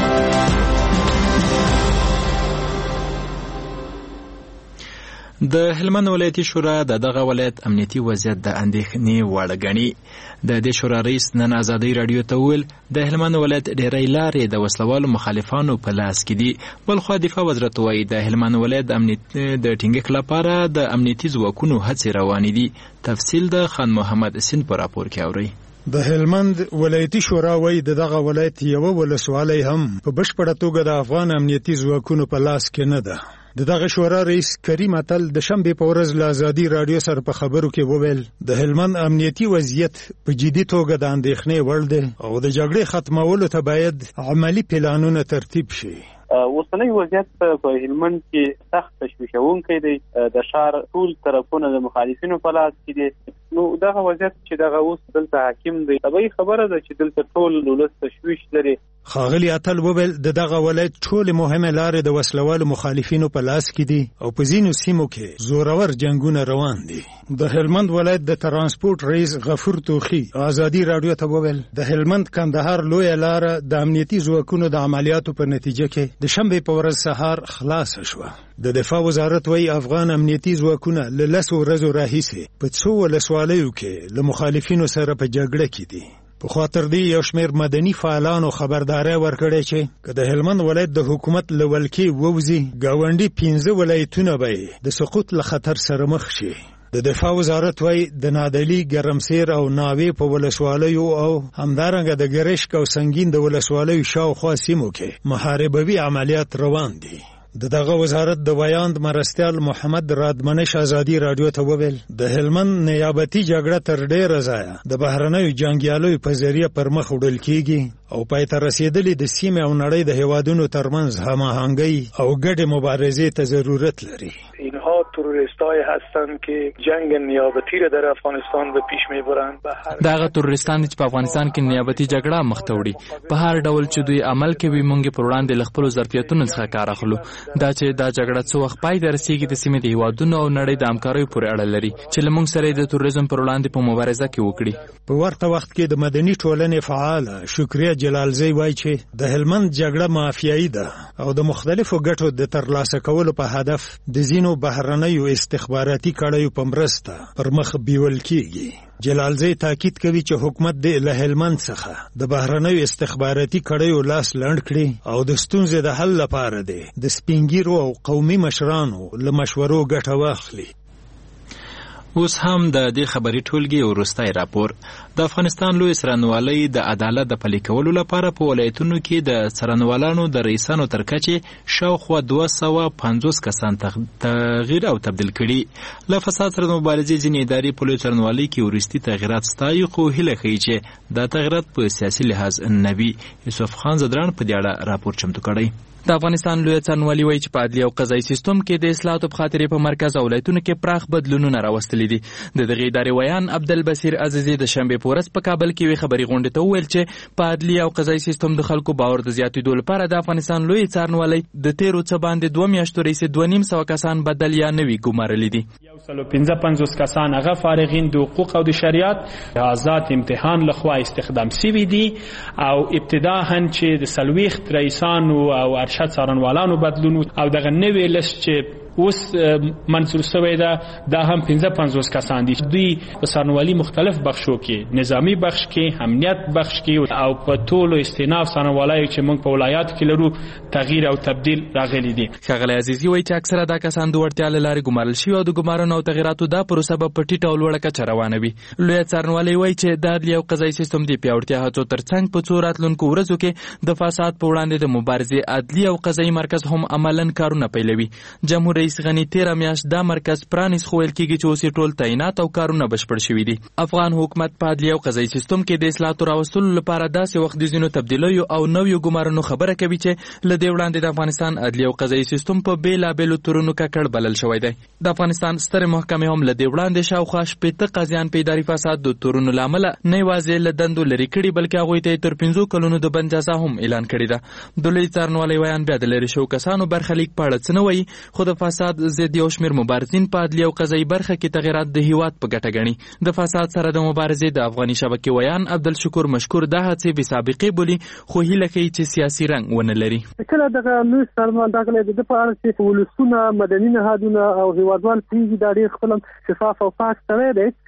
د هلمند ولایتي شورا د دغه ولایت امنیتي وضعیت د اندېښنې وړ ګڼي. د دې شورا رئیس نن ازادۍ راډیو ته وویل د هلمند ولایت ډېری لارې د وسلوالو مخالفانو په لاس کې دي. بلخوا دفاع وزارت وایي د هلمند ولایت د ټینګښت لپاره د امنیتي ځواکونو هڅې روانې دي. تفصیل د خان محمد سیند په راپور کې اورئ. د هلمند ولایتي شورا وایي دغه ولایت یوه ولسوالۍ هم په بشپړه توګه د افغان امنیتي ځواکونو په لاس کې نه ده. دغه شورا رئیس کریم اتل د شنبې په ورځ له ازادي رادیو سره په خبرو کې وویل د هلمند امنیتي وضعیت په جدي توګه د اندېښنې وړ دی او د جګړې ختمولو ته باید عملی پلانونه ترتیب شي. اوسنی وضعیت په هلمند کې سخت تشویشونکی دی. د ښار ټول طرفونه د مخالفینو په لاس کې دي. نو دغه وضعیت چې دغه اوس دلته حاکم دی طبیعي خبره ده چې دلته ټول ولس تشویش لري. ښاغلي اتل وویل دغه ولایت ټولې مهمې لارې د وسلوالو مخالفینو په لاس کې دي او په ځینو سیمو کې زورور جنګونه روان دي. د هلمند ولایت د ترانسپورت رئیس غفور توخی ازادي رادیو ته وویل د هلمند کندهار لویه لاره د امنیتي ځواکونو د عملیاتو په نتیجه کې د شنبې په ورځ سهار خلاص شوه. د دفاع وزارت وایي افغان امنیتي ځواکونه له 10 ورځو راهیسې په څو ولسوالیو کې له مخالفینو سره په جګړه کې دي. په خاطر دی یو شمېر مدني فعالانو خبرداري ورکړې چې که د هلمند ولایت د حکومت له ولکې ووځي ګاونډي 15 ولایتونه به د سقوط له خطر سره مخ شي. د دفاع وزارت وایي د نادعلي ګرمسیر او ناوې په ولسوالیو او همدارنګه د ګرشک او سنگین د ولسوالیو شاوخوا سیمو کې محاربوي عملیات روان دي. دغه وزارت د ویاند مرستیال محمد رادمنش ازادي رادیو ته وویل د هلمند نیابتي جګړه تر ډیره ځایه د بهرنیو جنګیالیو په ذریعه پر مخ وړل کیږي او پای ته رسیدلې د سیمې او نړۍ د هیوادونو ترمنځ هماهنګي او ګډې مبارزې ته ضرورت لري. اینها تروریستای هستند که جنگ نیابتی را در افغانستان به پیش میبرند. دغه تروریستان چې په افغانستان کې نیابتي جګړه مخ ته وړي په هر ډول چې دوی عمل کوي مونږ پر وړاندې له خپلو ظرفیتونو څخه کار اخلو. دا چې دا جګړه څو وخت پای ته رسیږي د سیمې د هیوادونو او نړۍ د همکاریو پورې اړه لري چې له موږ سره د تروریزم پر وړاندې په مبارزه کې وکړي. په ورته وخت کې د مدني ټولنې فعاله شکریه جلالزی وایي چې د هلمند جګړه مافیایي ده او د مختلفو ګټو د ترلاسه کولو په هدف د ځینو بهرنیو استخباراتي کړیو په مرسته پر مخ بیول کیږي. جلالزی تاکید کوي چې حکومت د له هلمند څخه د بهرنیو استخباراتي کړیو لاس لنډ کړي او د ستونزې د حل لپاره دی د سپینګیرو او قومي مشرانو له مشورو ګټه واخلي. اوس هم د دې خبري ټولګي وروستی راپور. د افغانستان لوی څارنوالۍ د عدالت د پلي کولو لپاره په ولایتونو کې د څارنوالانو د رئیسانو تر کچې شاوخوا 250 کسان تغییر او تبدیل کړي. له فساد سره د مبارزې ځینې ادارې په لوی څارنوالۍ کې وروستي تغییرات ستایي خو هیله ښیي چې دا تغییرات په سیاسي لحاظ نه وي. یوسف خان زدران په دې اړه راپور چمتو کړی. د افغانستان لوی څارنوالي وایي چې په عدلي او قضایي سیستم کې د اصلاحاتو په خاطر په مرکز او ولایتونو کې پراخ بدلونونه راوستلي دي. د دغه ادارې ویان عبدالبصیر عزیزي د شنبې په ورځ په کابل کې وی خبري غونډه ته وویل چې په عدلي او قضایي سیستم د خلکو باور د زیاتېدو لپاره د افغانستان لوی څارنوالي د تیرو څه باندې 2 میاشتو رئیس 2.5 کسان بدل یا نوي ګمارلي دي. 155 کسان هغه فارغین د حقوق او د شریعت آزاد امتحان لخوا استخدام سوي دي او ابتداءً چې د سلويخت رئیسانو او ارشد څارنوالانو بدلون او دغه نوې لست چې اوس منصور شوی ده دا هم 55 کسان دي. دوی په څارنوالي مختلف بخشو کې نظامی بخش کې امنیت بخش کې او په ټولو استیناف څارنوالۍ چې موږ په ولایت کې لرو تغییر او تبدیل راغلي دي. ښاغلی عزیزي وایي چې اکثره دا کسان د وړتیا له لارې ګمارل شوي او د ګمارنو او تغییراتو دا پروسه به په ټیټه او لوړه کچه روانه وي. لوی څارنوالۍ وایي چې د عدلي او قضایي سیستم د پیاوړتیا هڅو ترڅنګ په څو راتلونکو ورځو کې د فساد په وړاندې د مبارزې عدلي او قضایي مرکز هم عملاً کارونه پیلوي. جمهور رئیس غني 13 میاشت دا مرکز پرانیس خو ویل کېږي چې اوس ټول تعینات او کارونه بشپړ شوي دي. افغان حکومت په عدلي او قضایي سیستم کې د اصلاحاتو راوستلو لپاره داسې وخت د ځینو تبدیلیو او نویو ګمارنو خبره کوي چې له دې وړاندې د افغانستان عدلي او قضایي سیستم په بېلابېلو تورونو ککړ بلل شوی دی. د افغانستان سترې محکمې هم له دې وړاندې شاوخوا 80 قاضیان په اداري فساد د تورونو له امله نه یوازې له دندو لرې کړي بلکې هغوی ته تر 15 کلونو د بند جزا هم اعلان کړې ده. د لوی څارنوالۍ ویان بیا د لرې شوو کسانو برخلیک په اړه څه نه وایي خو د فساد ضد یو شمېر مبارزین په عدلي او قضایي برخه کې تغییرات د هیواد په ګټه ګڼي. د فساد سره د مبارزې د افغاني شبکې ویان عبدالشکور مشکور دا هڅې بې سابقې بولي خو هیله کوي چې سیاسي رنګ ونه لري. کله دغه لوی څارنوال دغه د په اړه چې ولسونه مدني نهادونه او هیوادوال پریږدي دا ډېر خپل شفاف او پاک سره دی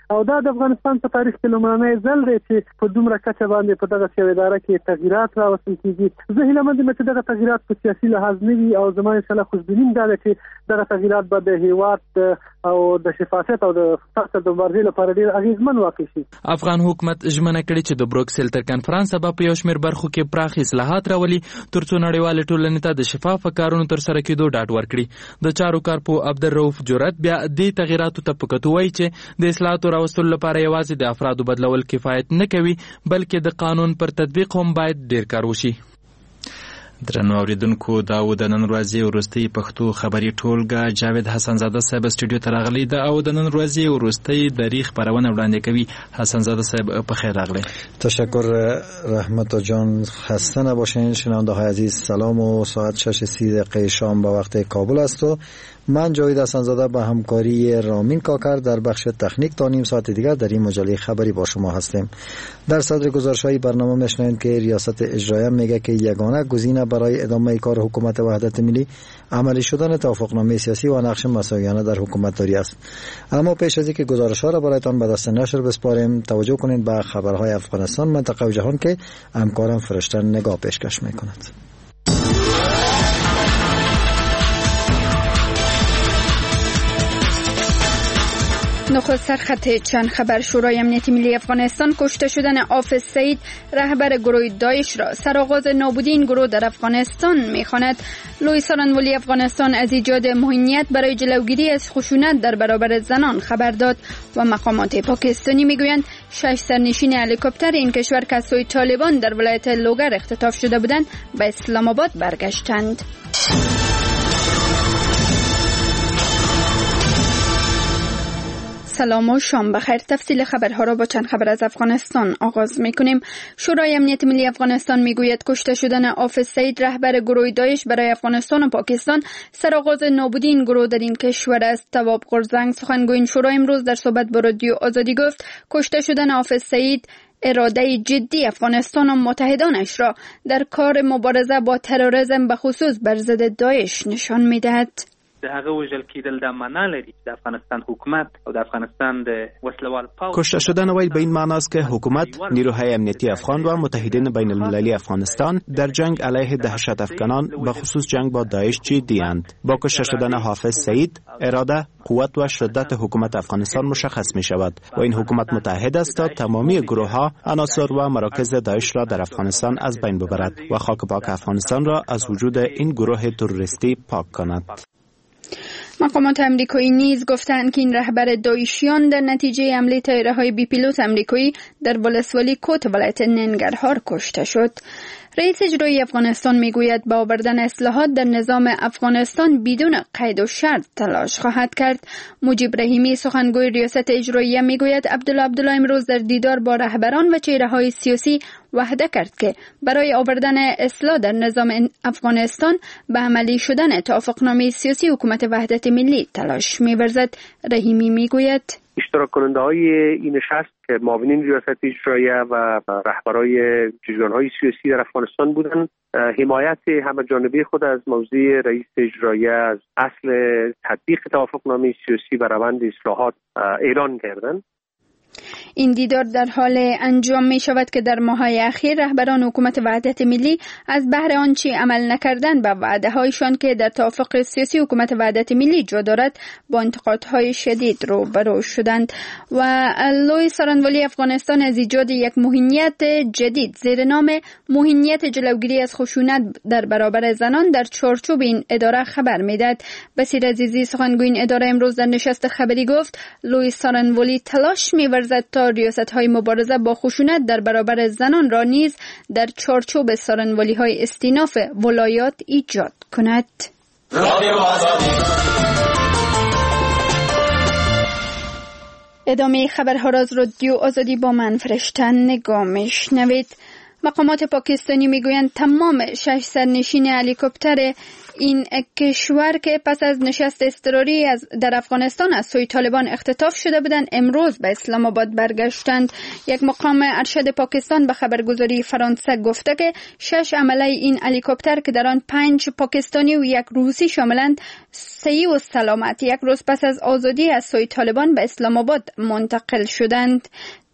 او دا د افغانستان په تاریخ کې لومړنی ځل دی چې په دومره کچه باندې په دغه یو اداره کې تغییرات راوستل کیږي. زه هیله مند یم چې دغه تغییرات په سیاسي لحاظ نه وي او زما انشاءالله خوشبیني دا ده چې دغه تغییرات به د هیواد او د شفافیت او د فساد د مبارزې لپاره ډېر اغېزمن واقع شي. افغان حکومت ژمنه کړې چې د بروکسل تر کنفرانس به په یو شمېر برخو کې پراخ اصلاحات راولي ترڅو نړیوال ټولنې ته د شفاف کارونو تر سره کېدو ډاډ ورکړي. د چارو کارپو عبدالرؤف جرأت بیا دې تغییراتو ته په کتو وایي چې د اصلاحاتو راوستلو لپاره یوازې د افرادو بدلول کفایت نه کوي بلکې د قانون پر تطبیق هم باید ډېر کار وشي. درنو اوریدونکو دا و د نن ورځې وروستۍ پښتو خبري ټولګه جاوید حسن زاده صاحب استودیو ته راغلی ده او د نن ورځې وروستۍ دری خبرونه وړاندې کوي. حسن زاده صاحب په خیر راغلی. تشکر رحمت جان، خسته نباشین شنونده های عزیز. سلام و ساعت 6:30 شام به وقت کابل است و من جاوید حسن زاده با همکاری رامین کاکر در بخش تکنیک تا نیم ساعت دیگر در این مجله خبری با شما هستیم. در صدر گزارش‌های برنامه میشنوید که ریاست اجراییه میگه که یگانه گزینه برای ادامه کار حکومت وحدت ملی عملی شدن توافقنامه سیاسی و نقش مساویانه در حکومتداری است. اما پیش از اینکه گزارش‌ها را برایتان به دست نشر بسپاریم، توجه کنید به خبرهای افغانستان، منطقه و جهان که همکارم فرشته نگاه پیشکش میکند. نخست سرخط چند خبر. شورای امنیت ملی افغانستان کشته شدن حافظ سعید رهبر گروه داعش را سرآغاز نابودی این گروه در افغانستان می‌خواند. لوی سارنوالی افغانستان از ایجاد موهنیت برای جلوگیری از خشونت در برابر زنان خبر داد و مقامات پاکستانی میگویند 6 سرنشین هلیکوپتر این کشور که از سوی طالبان در ولایت لوگر اختطاف شده بودند به اسلام آباد برگشتند. سلام و شام بخیر. تفصیل خبرها را با چند خبر از افغانستان آغاز می‌کنیم. شورای امنیت ملی افغانستان میگوید کشته شدن حافظ سعید رهبر گروه داعش برای افغانستان و پاکستان سرآغاز نابودی این گروه در این کشور است. تواب قرزنگ سخنگوی این شورای امروز در صحبت با رادیو آزادی گفت کشته شدن حافظ سعید اراده جدی افغانستان و متحدانش را در کار مبارزه با تروریسم به خصوص بر ضد داعش نشان می‌دهد. د هغه وژل کېدل د معنا لري د افغانستان حکومت او د افغانستان د وسلوال پاوز. کشته شدن وی به این معناست که حکومت، نیروهای امنیتی افغان و متحدین بین المللی افغانستان در جنگ علیه دهشت افکنان به خصوص جنگ با داعش جدی اند. با کشته شدن حافظ سعید اراده، قوت و شدت حکومت افغانستان مشخص می شود و این حکومت متحد است تا تمامی گروه ها، عناصر و مراکز داعش را در افغانستان از بین ببرد و خاک پاک افغانستان را از وجود این گروه تروریستی پاک کند. مقامات امریکایی نیز گفتند که این رهبر داعشیان در نتیجه حمله طیاره‌های بی پیلوت امریکایی در ولسوالی کوت ولایت ننگرهار کشته شد. رئیس اجرایی افغانستان میگوید با آوردن اصلاحات در نظام افغانستان بدون قید و شرط تلاش خواهد کرد. مجیب رحیمی سخنگوی ریاست اجرایی میگوید عبدالله امروز در دیدار با رهبران و چهره‌های سیاسی وعده کرد که برای آوردن اصلاح در نظام افغانستان به عملی شدن توافقنامه سیاسی حکومت وحدت ملی تلاش می‌ورزد. رحیمی میگوید اشتراک کننده های این نشست که معاونین ریاست اجراییه و رهبرای جریان‌های سیاسی در افغانستان بودند حمایت همه جانبه خود از موضوع رئیس اجراییه از اصل تطبیق توافقنامه سیاسی و روند اصلاحات اعلان کردند. این دیدار در حال انجام می شود که در ماه‌های اخیر رهبران حکومت وحدت ملی از بهر آنچه عمل نکردن به وعده‌هایشان که در توافق سیاسی حکومت وحدت ملی جا دارد با انتقادهای شدید روبرو شدند و لوی سارنوالی افغانستان از ایجاد یک موهنیت جدید زیر نام موهنیت جلوگیری از خشونت در برابر زنان در چارچوب این اداره خبر می‌دهد. بصیر عزیزی سخنگوی این اداره امروز در نشست خبری گفت لوی سارنوالی تلاش می‌ورزد تا ریاست‌های مبارزه با خشونت در برابر زنان را نیز در چارچوب سارنوالی‌های استیناف ولایات ایجاد کند. ادامه خبرها را از رادیو آزادی با من فرشته نگاه میشنوید. مقامات پاکستانی میگویند تمام 6 سرنشین هلیکوپتر این کشور که پس از نشست اضطراری در افغانستان از سوی طالبان اختطاف شده بودند امروز به اسلام آباد برگشتند. یک مقام ارشد پاکستان به خبرگزاری فرانسه گفته که 6 عمله این هلیکوپتر که در آن 5 پاکستانی و 1 روسی شاملند صحیح و سلامت یک روز پس از آزادی از سوی طالبان به اسلام آباد منتقل شدند.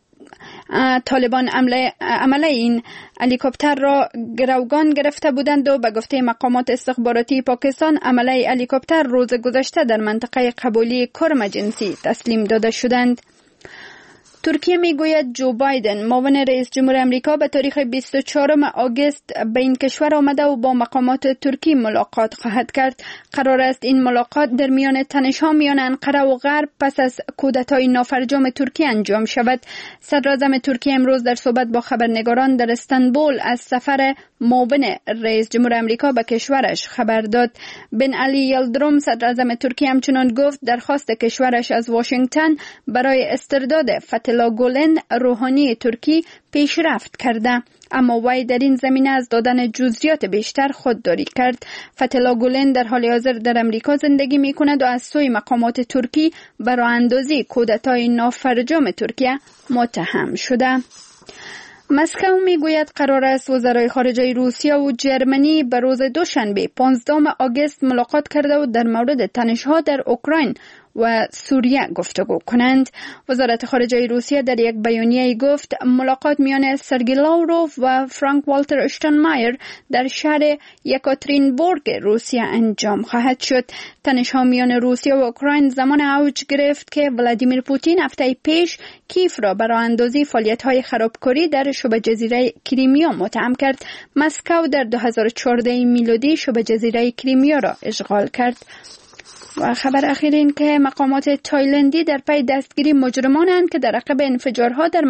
طالبان عمله این هلیکوپتر را گروگان گرفته بودند و به گفته مقامات استخباراتی پاکستان عمله هلیکوپتر روز گذشته در منطقه قبولی کرم جنسی تسلیم داده شدند. ترکیه میگوید جو بایدن معاون رئیس جمهور امریکا به تاریخ 24 آگوست به این کشور آمده و با مقامات ترکی ملاقات خواهد کرد. قرار است این ملاقات در میان تنش‌ها میان انقره و غرب پس از کودتای نافرجام ترکیه انجام شود. صدراعظم ترکیه امروز در صحبت با خبرنگاران در استانبول از سفر معاون رئیس جمهور امریکا به کشورش خبر داد. بن علی یلدروم صدراعظم ترکیه همچنان گفت درخواست کشورش از واشنگتن برای استرداد فتح‌الله گولن روحانی ترکی پیشرفت کرده، اما وی در این زمینه از دادن جزئیات بیشتر خودداری کرد. فتح‌الله گولن در حال حاضر در امریکا زندگی می‌کند و از سوی مقامات ترکی به راه‌اندازی کودتای نافرجام ترکیه متهم شده. مسکو میگوید قرار است وزرای خارجه روسیه و جرمنی به روز دوشنبه 15 آگوست ملاقات کرده و در مورد تنش‌ها در اوکراین و سوریه گفتگو کنند. وزارت خارجه روسیه در یک بیانیه گفت ملاقات میان سرگئی لاوروف و فرانک والتر اشتاینمایر در شهر یکاترینبورگ روسیه انجام خواهد شد. تنش‌ها میان روسیه و اوکراین زمان اوج گرفت که ولادیمیر پوتین هفته پیش کیف را برای اندازی فعالیت‌های خرابکاری در شبه جزیره کریمیا متهم کرد. مسکو در 2014 میلادی شبه جزیره کریمیا را اشغال کرد. و خبر اخیر این که مقامات تایلندی در پی دستگیری مجرمانند که در عقب انفجارها در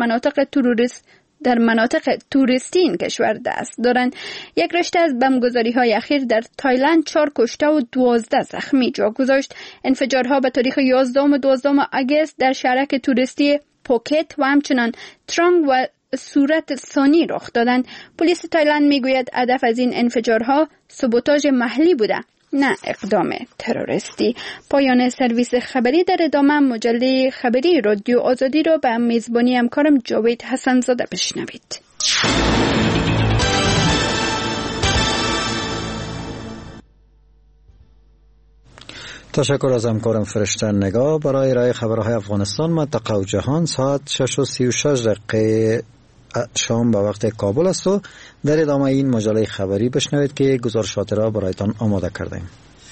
مناطق توریستی این کشور دست دارند. یک رشته از بمبگذاری‌های اخیر در تایلند 4 کشته و 12 زخمی جا گذاشت. انفجارها به تاریخ 11 و 12 آگوست در شهرک توریستی پوکت و همچنان ترانگ و صورت ثانی رخ دادند. پلیس تایلند میگوید هدف از این انفجارها سابوتاژ محلی بوده، نه اقدام تروریستی. پایان سرویس خبری. در ادامه مجله خبری رادیو آزادی را به میزبانی همکارم جاوید حسن زاده بشنوید. تشکر از همکارم فرشته نگاه برای ارائه خبرهای افغانستان، منطقه و جهان. ساعت 6:36 شام به وقت کابل است و در ادامه این مجله خبری بشنوید که گزارشات را برایتان آماده کردیم.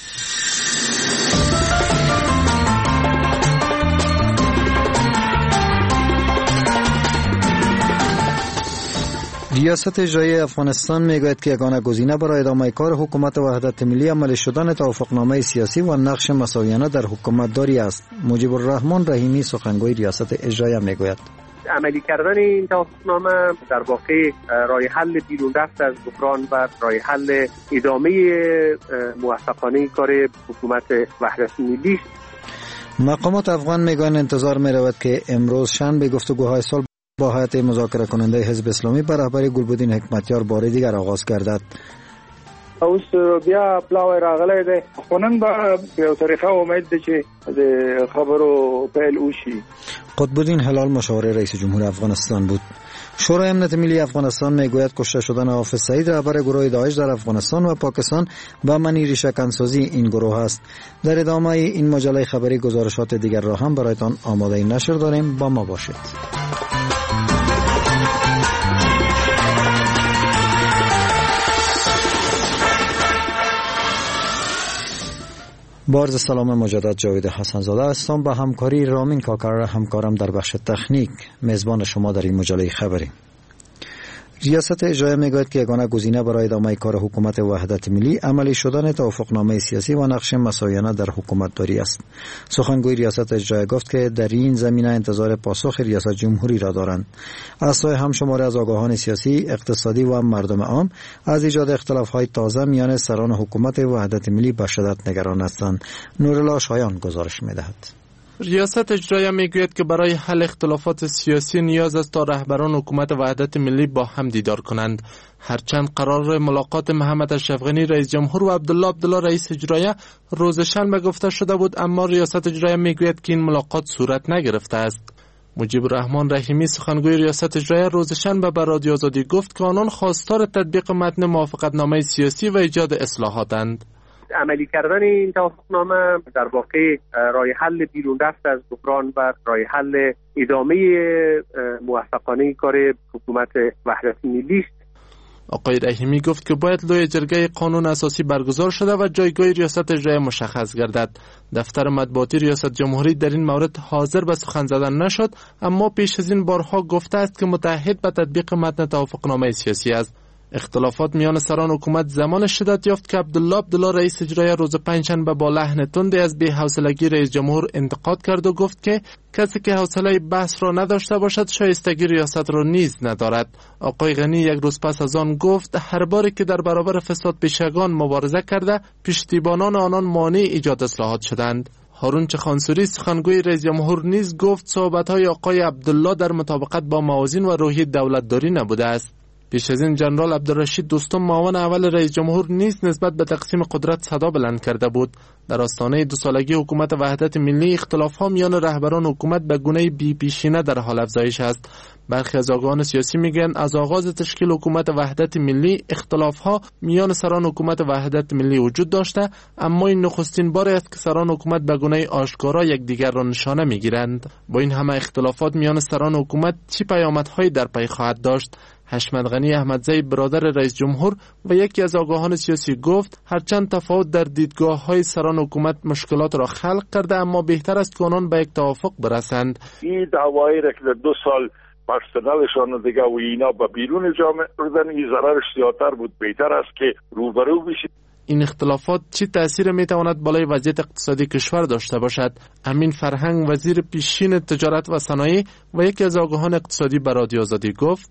ریاست اجرایی افغانستان میگوید که یگانه گزینه برای ادامه کار حکومت وحدت ملی عملی شدن توافقنامه سیاسی و نقش مساویانه در حکومت داری است. مجیب الرحمن رحیمی سخنگوی ریاست اجرایی میگوید عملی کردن این توافقنامه در واقع راه حل بیرون رفت از بحران و راه حل ادامه موفقانه کار حکومت وحدت ملی است. مقامات افغان میگویند انتظار میرود که امروز شنبه گفتگوهای صلح با هیئت مذاکره کننده حزب اسلامی بر رهبری گلبدین حکمتیار بار دیگر آغاز گردد. اوس بیا پلاوی راغلی دی، خو نن به یو طریقه امید ده چې د خبرو پیل وشي. قطبالدین هلال مشاور رئیس جمهور افغانستان بود. شورای امنیت ملی افغانستان میگوید کشته شدن حافظ سعید رهبر گروه داعش در افغانستان و پاکستان به معنی ریشه‌کنسازی این گروه است. در ادامه این مجله خبری گزارشات دیگر را هم برایتان آماده نشر داریم، با ما باشید. با عرض سلام مجدد جاوید حسن زاده هستم. با همکاری رامین کاکر همکارم در بخش تکنیک میزبان شما در این مجله خبری. ریاست اجرایی میگوید که یگانه گزینه برای ادامه کار حکومت وحدت ملی عملی شدن توافقنامه سیاسی و نقش مساویانه در حکومت داری است. سخنگوی ریاست اجرایی گفت که در این زمینه انتظار پاسخ ریاست جمهوری را دارند. از سوی همشماری از آگاهان سیاسی، اقتصادی و مردم عام از ایجاد اختلاف‌های تازه میان سران حکومت وحدت ملی به شدت نگران هستند. نورالله شایان گزارش می‌دهد. ریاست اجرایی میگوید که برای حل اختلافات سیاسی نیاز است تا رهبران حکومت وحدت ملی با هم دیدار کنند. هرچند قرار ملاقات محمد اشرف غنی رئیس جمهور و عبدالله رئیس اجرایی روز شنبه گفته شده بود، اما ریاست اجرایی میگوید که این ملاقات صورت نگرفته است. مجیب الرحمن رحیمی سخنگوی ریاست اجرایی روز شنبه به رادیو آزادی گفت که آنان خواستار تطبیق متن موافقتنامه سیاسی و ایجاد اصلاحاتند. عملی کردن این توافقنامه در واقع راه حل بیرون رفت از بحران و راه حل ادامه موفقانه کار حکومت وحدت ملی است. آقای رحیمی گفت که باید لوی جرگه قانون اساسی برگزار شده و جایگاه ریاست اجرایی مشخص گردد. دفتر مطبوعاتی ریاست جمهوری در این مورد حاضر به سخن زدن نشد، اما پیش از این بارها گفته است که متعهد به تطبیق متن توافقنامه سیاسی است. اختلافات میان سران حکومت زمان شدت یافت که عبدالله رئیس اجرایی روز پنجشنبه با لحن تندی از بی‌حوصلگی رئیس جمهور انتقاد کرد و گفت که کسی که حوصله بحث را نداشته باشد شایستگی ریاست را نیز ندارد. آقای غنی یک روز پس از آن گفت هر باری که در برابر فساد پیشگان مبارزه کرده پشتیبانان آنان مانع ایجاد اصلاحات شدند. هارون چخانسوری سخنگوی رئیس جمهور نیز گفت صحبت‌های آقای عبدالله در مطابقت با موازین و روحیه دولتداری نبوده است. پیش از این جنرال عبدالرشید دوستم معاون اول رئیس جمهور نیز نسبت به تقسیم قدرت صدا بلند کرده بود. در آستانه 2 سالگی حکومت وحدت ملی اختلاف‌ها میان رهبران حکومت به گونه بی‌پیشینه در حال افزایش است. برخی از آگاهان سیاسی میگن از آغاز تشکیل حکومت وحدت ملی اختلاف‌ها میان سران حکومت وحدت ملی وجود داشته، اما این نخستین بار است که سران حکومت به گونه آشکارا یکدیگر را نشانه میگیرند. با این همه اختلافات میان سران حکومت چه پیامدهایی در پی خواهد داشت؟ حشمت غنی احمدزی برادر رئیس جمهور و یکی از آگاهان سیاسی گفت هرچند تفاوت در دیدگاه‌های سران حکومت مشکلات را خلق کرده، اما بهتر است که آنان به یک توافق برسند. این دعوایی را که 2 سال پرسنلشان و دیگه و اینا به بیرون جامعه بردن، این ضررش زیادتر بود. بهتر است که روبرو بشید. این اختلافات چه تأثیر میتواند بالای وضعیت اقتصادی کشور داشته باشد؟ امین فرهنگ وزیر پیشین تجارت و صنایع و یکی از آگاهان اقتصادی به رادیو آزادی گفت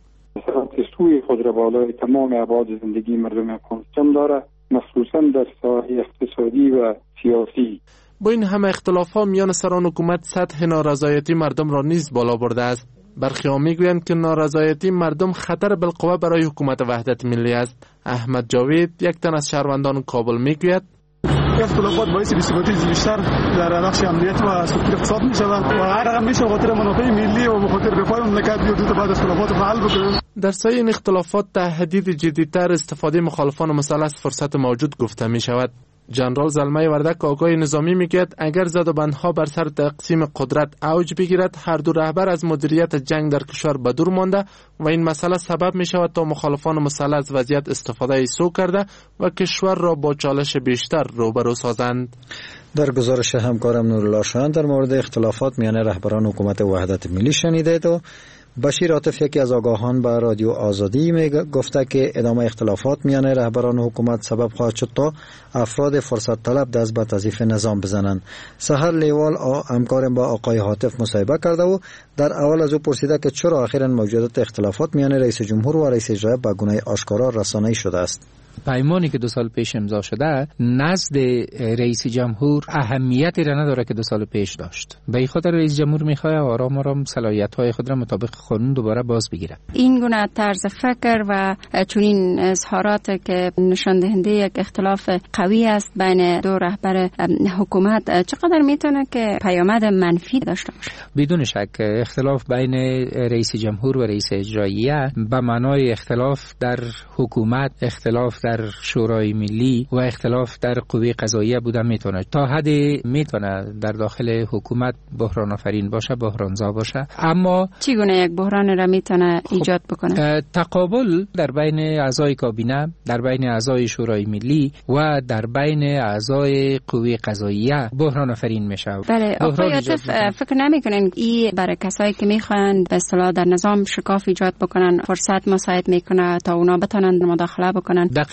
سوی خود را بالای تمام ابعاد زندگی مردم افغانستان داره، مخصوصا در ساحه اقتصادی و سیاسی. با این همه اختلافات میان سران حکومت سطح نارضایتی مردم را نیز بالا برده است. برخی ها میگویند که نارضایتی مردم خطر بالقوه برای حکومت وحدت ملی است. احمد جاوید یک تن از شهروندان کابل میگوید اختلافات باعث بی‌ثباتی بیشتر در بخش امنیت و سکوت اقتصاد میشوند و هر رقم میشه خاطر منافع ملی و بخاطر رفاه مملکت بیاد بعد اختلافات حل بکنند. در سایه این اختلافات تهدید جدی‌تر استفاده مخالفان مثلث فرصت موجود گفته میشود. جنرال زلمه وردک آگاه نظامی میگوید اگر زدوبندها بر سر تقسیم قدرت اوج بگیرد، هر دو رهبر از مدیریت جنگ در کشور به دور مانده و این مسئله سبب می شود تا مخالفان مسلح از وضعیت استفاده سو کرده و کشور را با چالش بیشتر روبرو سازند. در گزارش همکارم نورالله شاهان در مورد اختلافات میان رهبران حکومت وحدت ملی شنیدید و بشیر عاطف یکی از آگاهان به رادیو آزادی گفته که ادامه اختلافات میان رهبران حکومت سبب خواهد شد تا افراد فرصت طلب دست به تضعیف نظام بزنند. سحر لیوال همکارم با آقای عاطف مصاحبه کرده و در اول از او پرسیده که چرا اخیراً موجودات اختلافات میان رئیس جمهور و رئیس اجرایی به گونه آشکارا رسانه‌ای شده است. پیمانی که 2 سال پیش امضا شده نزد رئیس جمهور اهمیتی را نداره که 2 سال پیش داشت. به این خاطر رئیس جمهور میخواد آرام آرام صلاحیت‌های خود را مطابق قانون دوباره باز بگیره. این گونه طرز فکر و چنین اظهارات که نشان دهنده یک اختلاف قوی است بین 2 رهبر حکومت چقدر میتونه که پیامد منفی داشته باشه؟ بدون شک اختلاف بین رئیس جمهور و رئیس اجراییه به معنای اختلاف در حکومت، اختلاف در شورای ملی و اختلاف در قوه قضاییه بوده میتونه. تا حدی میتونه در داخل حکومت بحران آفرین باشه، بحرانزا باشه. اما چگونه یک بحران را میتونه ایجاد بکنه؟ تقابل در بین اعضای کابینه، در بین اعضای شورای ملی و در بین اعضای قوه قضاییه بحران آفرین میشه. بله، آقای عاطف فکر نمیکنین این برای کسایی که میخوان به اصطلاح در نظام شکاف ایجاد بکنن فرصت مساعد میکنه تا اونا بتونن مداخله بکنن؟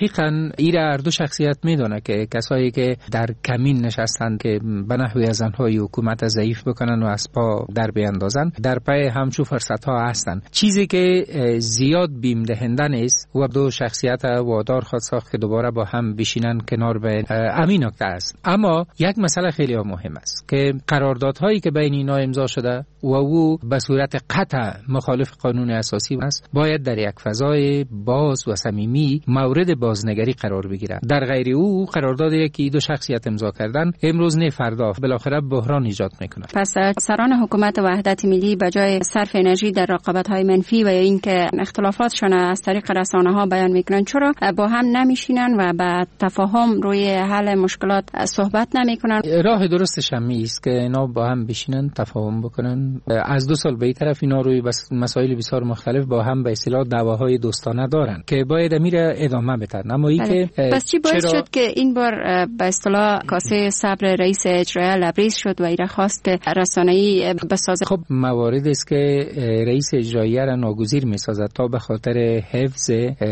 دقیقاً ایره هر دو شخصیت میدونه که کسایی که در کمین نشستند که به نحوی از آنهای حکومت ضعیف بکنن و از پا در بیاندازن در پای همچو فرصت ها هستن. چیزی که زیاد بیم دهنده نیست و دو شخصیت وادار خود ساخت که دوباره با هم بشینن کنار به امین نکته است. اما یک مسئله خیلی مهم است که قراردادهایی که بین اینا امضا شده و او به صورت قطع مخالف قانون اساسی است باید در یک فضای باز و صمیمی مورد بازنگری قرار بگیرد. در غیر او قراردادی که دو شخصیت امضا کردن امروز نه فردا بالاخره بحران ایجاد میکنه. پس سران حکومت وحدت ملی به جای صرف انرژی در رقابت‌های منفی و اینکه اختلافاتشون از طریق رسانه‌ها بیان میکنن چرا با هم نمیشینن و به تفاهم روی حل مشکلات صحبت نمیکنن؟ راه درستش هم است که اینا با هم بشینن تفاهم بکنن. از 2 سال به این طرف اینا روی مسائل بسیار مختلف با هم به اصطلاح دعواهای دوستانه دارن که باید میره ادامه بدن. اما این که پس چی باعث شد که این بار به اصطلاح کاسه صبر رئیس اجرایی لبریز شد و ایره خواست که رسانه‌ای بسازه؟ خب مواردی است که رئیس اجرایی را ناگزیر میسازد تا به خاطر حفظ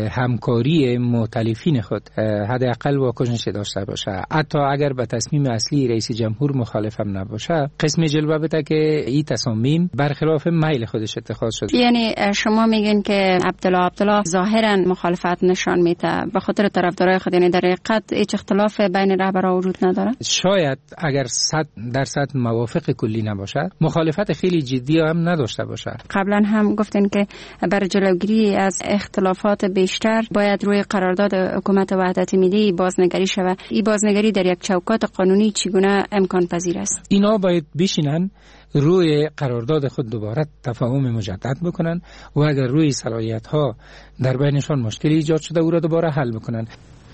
همکاری مؤتلفین خود حداقل واکنش داشته باشه. حتی اگر به تصمیم اصلی رئیس جمهور مخالف هم نباشه قسم جلوه بده که این تصامیم برخلاف میل خودش اتخاذ شد. یعنی شما میگین که عبدالله ظاهرا مخالفت نشان میده به خاطر طرفدارای خود، یعنی در حقیقت هیچ اختلاف بین رهبران وجود نداره؟ شاید اگر 100% موافق کلی نباشه مخالفت خیلی جدی هم نداشته باشه. قبلا هم گفتین که برای جلوگیری از اختلافات بیشتر باید روی قرارداد حکومت وحدت ملی بازنگری شود. این بازنگری در یک چوکات قانونی چگونه امکان پذیر است؟ اینا باید بشینن روی قرارداد خود دوباره تفاهم مجدد بکنن و اگر روی صلاحیت ها در بینشان مشکلی ایجاد شده او را دوباره حل بکنن.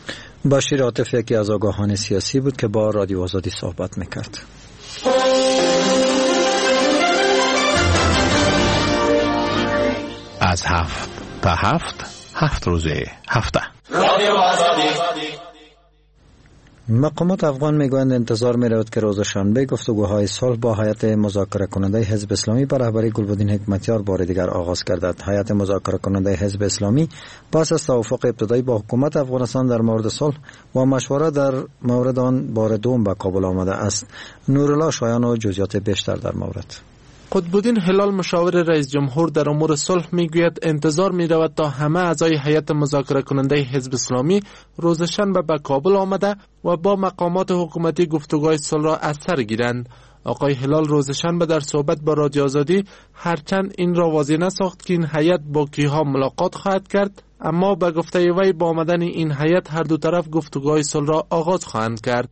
بشیر عاطف یکی از آگاهان سیاسی بود که با رادیو آزادی صحبت میکرد. از 7 تا 7 روز هفته رادیو آزادی. مقامات افغان میگویند انتظار میرود که روز شنبه گفتگوهای صلح با هیئت مذاکره کننده حزب اسلامی به رهبری گلبدین حکمتیار بار دیگر آغاز گردد. هیئت مذاکره کننده حزب اسلامی پس از توافق ابتدایی با حکومت افغانستان در مورد صلح و مشوره در مورد آن بار دوم به کابل آمده است. نورالله شایان و جزئیات بیشتر در مورد. قطبالدین هلال مشاور رئیس جمهور در امور صلح میگوید انتظار میرود تا همه اعضای هیئت مذاکره کننده حزب اسلامی روز شنبه به کابل آمده و با مقامات حکومتی گفتگوهای صلح را از سر گیرند. آقای هلال روز شنبه در صحبت با رادیو آزادی هرچند این را واضح نساخت که این هیئت با کیها ملاقات خواهد کرد، اما به گفته وی با آمدن این هیئت هر دو طرف گفتگوهای صلح را آغاز خواهند کرد.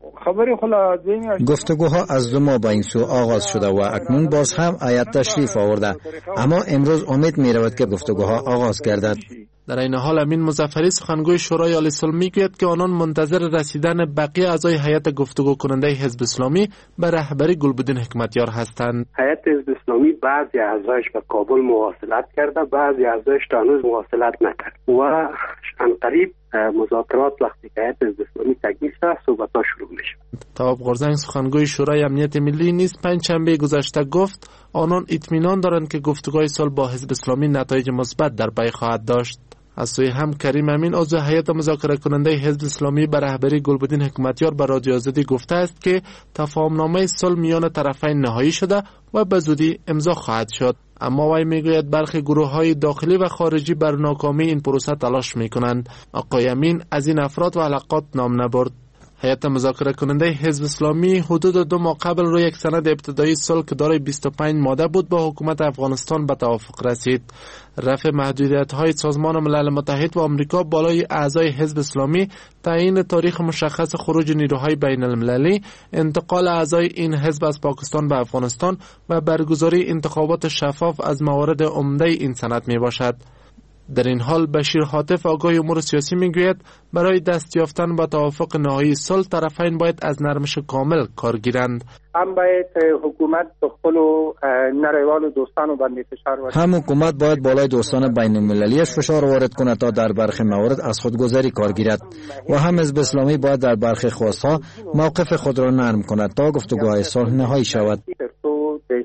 گفتگوها از 2 ماه به این سو آغاز شده و اکنون باز هم هیئت تشریف آورده، اما امروز امید می رود که گفتگوها آغاز گردد. در این حال امین مظفری سخنگوی شورای عالی صلح میگوید که آنان منتظر رسیدن بقیه اعضای هیئت گفتگو کننده حزب اسلامی به رهبری گلبدین حکمتیار هستند. هیئت حزب اسلامی بعضی اعضایش به کابل مواصلت کرده، بعضی اعضایش هنوز مواصلت نکرد و عنقریب مذاکرات وقتی که هیئت حزب اسلامی تکمیل شود صحبت‌ها شروع میشه. تواب قرزنگ سخنگوی شورای امنیت ملی نیز پنجشنبه گذشته گفت آنان اطمینان دارند که گفتگوهای صلح با حزب اسلامی نتایج مثبت در پی خواهد داشت. از سوی هم کریم امین عضو هیئت مذاکره کننده حزب اسلامی به رهبری گلبدین حکمتیار به رادیو آزادی گفته است که تفاهمنامه صلح میان طرفین نهایی شده و به زودی امضا خواهد شد. اما وی میگوید برخی گروه‌های داخلی و خارجی بر ناکامی این پروسه تلاش میکنند. آقای امین از این افراد و علاقات نام نبرد. هیئت مذاکره کننده حزب اسلامی حدود 2 ماه قبل روی یک سند ابتدایی صلح که دارای 25 ماده بود با حکومت افغانستان به توافق رسید. رفع محدودیت‌های سازمان ملل متحد و آمریکا بالای اعضای حزب اسلامی، تعیین تاریخ مشخص خروج نیروهای بین المللی، انتقال اعضای این حزب از پاکستان به افغانستان و برگزاری انتخابات شفاف از موارد عمده این سند میباشد. در این حال بشیر عاطف آگاه امور سیاسی میگوید برای دست یافتن به توافق نهایی صلح طرفین باید از نرمش کامل کار گیرند. هم باید حکومت خپل نړیوالو دوستانو باندې فشار ورکړي. هم حکومت باید بالای دوستان بین المللیش فشار وارد کند تا در برخی موارد از خودگذری کار گیرد و هم حزب اسلامی باید در برخی خواستها موقف خود را نرم کند تا گفتگوهای صلح نهایی شود. د ټولې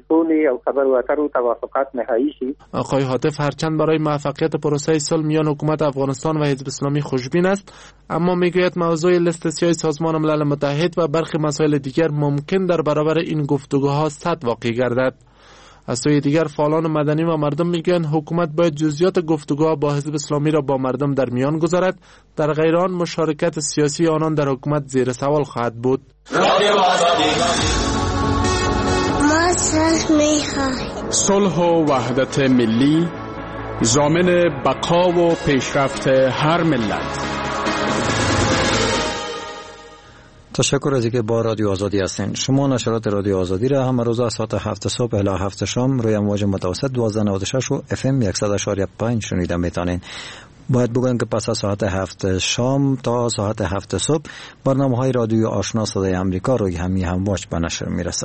او خبر و اتر و توافقات نهایی شي. آقای هاتف هرچند برای موفقیت پروسه صلح میان حکومت افغانستان و حزب اسلامی خوشبین است، اما میگوید موضوع لیست سیاه سازمان ملل متحد و برخی مسائل دیگر ممکن در برابر این گفتگوها سد واقع گردد. از سوی دیگر فعالان مدنی و مردم میگن حکومت باید جزئیات گفتگوها با حزب اسلامی را با مردم در میان گذارد، در غیر آن مشارکت سیاسی آنان در حکومت زیر سوال خواهد بود. ما صلح و وحدت ملی ضامن بقا و پیشرفت هر ملت. تشکر از اینکه با رادیو آزادی هستین. شما نشرات رادیو آزادی را هم روز از ساعت 7 صبح الی 7 شام روی امواج متوسط 1296 و FM 100.5 شنیده میتونین. باید بگویم که پس از ساعت 7 شام تا ساعت 7 صبح برنامه‌های رادیو آشنا صدای آمریکا روی همین امواج به نشر میرسد.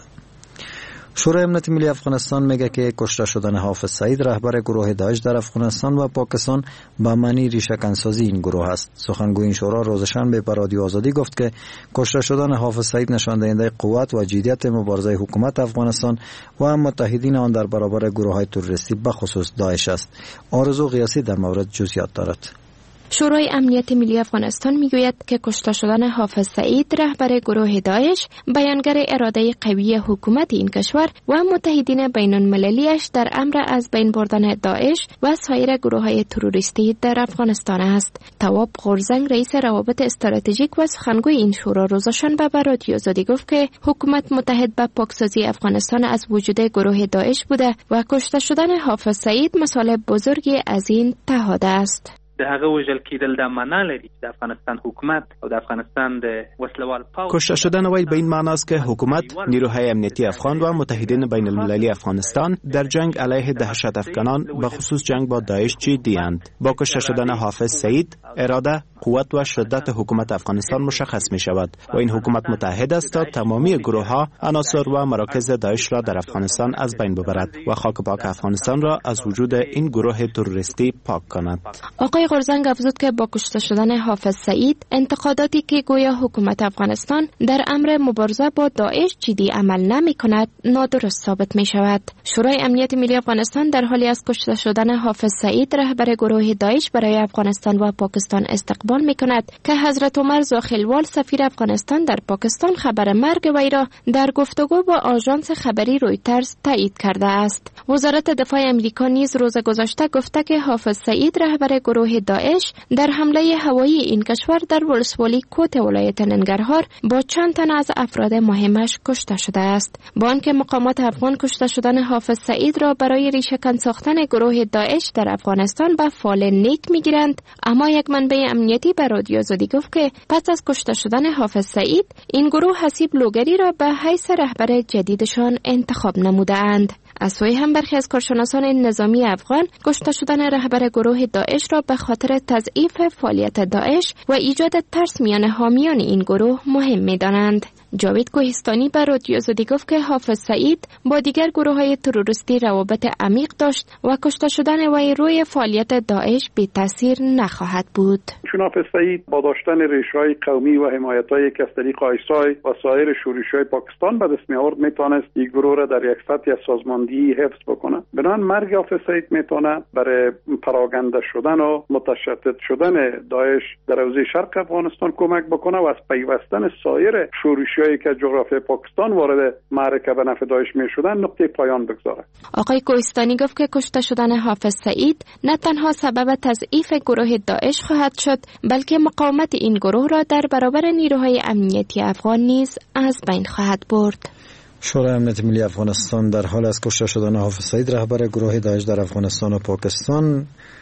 شورای امنیت ملی افغانستان میگه که کشته شدن حافظ سعید رهبر گروه داعش در افغانستان و پاکستان به معنی ریشه‌کنسازی این گروه است. سخنگوی این شورا روز شنبه به رادیو آزادی گفت که کشته شدن حافظ سعید نشان دهنده قوت و جدیت مبارزه حکومت افغانستان و متحدین آن در برابر گروه‌های تروریستی به خصوص داعش است. آرزو قیاسی در مورد جزئیات دارد. شورای امنیت ملی افغانستان میگوید که کشته شدن حافظ سعید رهبر گروه داعش بیانگر اراده قوی حکومت این کشور و متحدین بین المللیش در امر از بین بردن داعش و سایر گروه‌های تروریستی در افغانستان است. تواب غورزنگ رئیس روابط استراتژیک و سخنگوی این شورا روز شنبه به رادیو آزادی گفت که حکومت متحد به پاکسازی افغانستان از وجود گروه داعش بوده و کشته شدن حافظ سعید مثال بزرگی از این اتحاد است. د هغه وژل کېدل د معنا لري د افغانستان حکومت او د افغانستان د وسلوال پاو. کشته شدن وی به این معناست که حکومت، نیروهای امنیتی افغان و متحدین بین المللی افغانستان در جنگ علیه دهشت افغانان به خصوص جنگ با داعش جدی‌اند. با کشته شدن حافظ سعید اراده، قوت و شدت حکومت افغانستان مشخص می شود و این حکومت متحد است تا تمامی گروه‌ها، عناصر و مراکز داعش را در افغانستان از بین ببرد و خاک پاک افغانستان را از وجود این گروه تروریستی پاک کند. آقای غورزنگ افزود که با کشته شدن حافظ سعید انتقاداتی که گویا حکومت افغانستان در امر مبارزه با داعش جدی عمل نمی کند نادرست ثابت می شود. شورای امنیت ملی افغانستان در حالی از کشته شدن حافظ سعید رهبر گروه داعش برای افغانستان و پاکستان استقبال می کند که حضرت عمر زاخیلوال سفیر افغانستان در پاکستان خبر مرگ وی را در گفتگو با آژانس خبری رویترز تایید کرده است. وزارت دفاع آمریکا نیز روز گذشته گفته که حافظ سعید رهبر گروه داعش در حمله هوایی این کشور در ولسوالی کوت ولایت ننگرهار با چند تن از افراد مهمش کشته شده است. با آنکه مقامات افغان کشته شدن حافظ سعید را برای ریشه‌کن ساختن گروه داعش در افغانستان به فال نیک میگیرند، اما یک منبع امنیتی به رادیو آزادی گفت که پس از کشته شدن حافظ سعید این گروه حسیب لوگری را به حیث رهبر جدیدشان انتخاب نموده‌اند. از سوی هم برخی از کارشناسان نظامی افغان کشته شدن رهبر گروه داعش را به خاطر تضعیف فعالیت داعش و ایجاد ترس میان حامیان این گروه مهم می‌دانند. جاوید کوهستانی به رادیو آزادی گفت که حافظ سعید با دیگر گروه‌های تروریستی روابط عمیق داشت و کشته شدن وی روی فعالیت داعش بی تاثیر نخواهد بود. چون حافظ سعید با داشتن ریشه‌های قومی و حمایت‌های که از طریق آیسای و سایر شورش‌های پاکستان به دست می‌آورد میتونست این گروه را در یک سطح سازماندهی حفظ بکنه. بنابراین مرگ حافظ سعید میتونه برای پراگنده شدن و متشدد شدن داعش در حوزه شرق افغانستان کمک بکنه و از پیوستن سایر شورش‌هایی که جغرافیای پاکستان وارد معرکه به نفع داعش میشدن نقطه پایان بگذاره. آقای کوهستانی گفت که کشته شدن حافظ سعید نه تنها سبب تضعیف گروه داعش خواهد شد، بلکه مقاومت این گروه را در برابر نیروهای امنیتی افغان نیز از بین خواهد برد. شورای امنیت ملی افغانستان در حال از کشته شدن حافظ سعید رهبر گروه داعش در افغانستان و پاکستان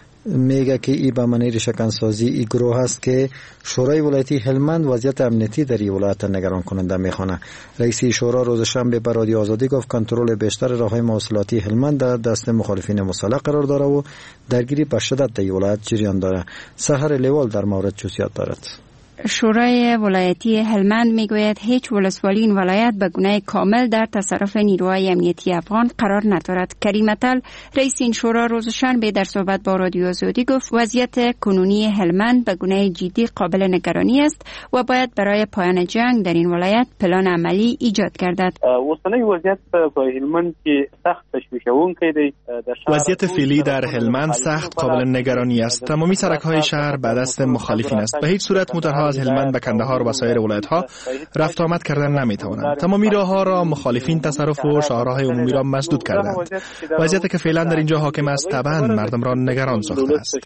میگه که ای به معنی ریشه‌کنسازی ای گروه است که شورای ولایتی هلمند وضعیت امنیتی در این ولایت نگران کننده میخوانه. رئیس شورا روز شنبه به رادیو آزادی گفت کنترل بیشتر راههای مواصلاتی هلمند در دست مخالفین مسلح قرار داره و درگیری به شدت در این ولایت جریان داره. سحر لیوال در مورد جزئیات دارد. شورای ولایتی هلمند میگوید هیچ ولسوالی این ولایت به گونه کامل در تصرف نیروهای امنیتی افغان قرار ندارد. کریم اتل رئیس این شورا روز شنبه در صحبت با رادیو آزادی گفت وضعیت کنونی هلمند به گونه جدی قابل نگرانی است و باید برای پایان جنگ در این ولایت پلان عملی ایجاد گردد. وضعیت فعلی در هلمند سخت قابل نگرانی است. تمامی سرک‌های شهر به دست مخالفین است. به هیچ صورت موتورها از هلمند به کندهار و سایر ولایت‌ها رفت آمد کردن نمی‌توانند. تمامی راه‌ها را مخالفین تصرف و شاهراه عمومی را مسدود کردند. وضعیتی که فعلا در اینجا حاکم است طبعاً مردم را نگران ساخته است.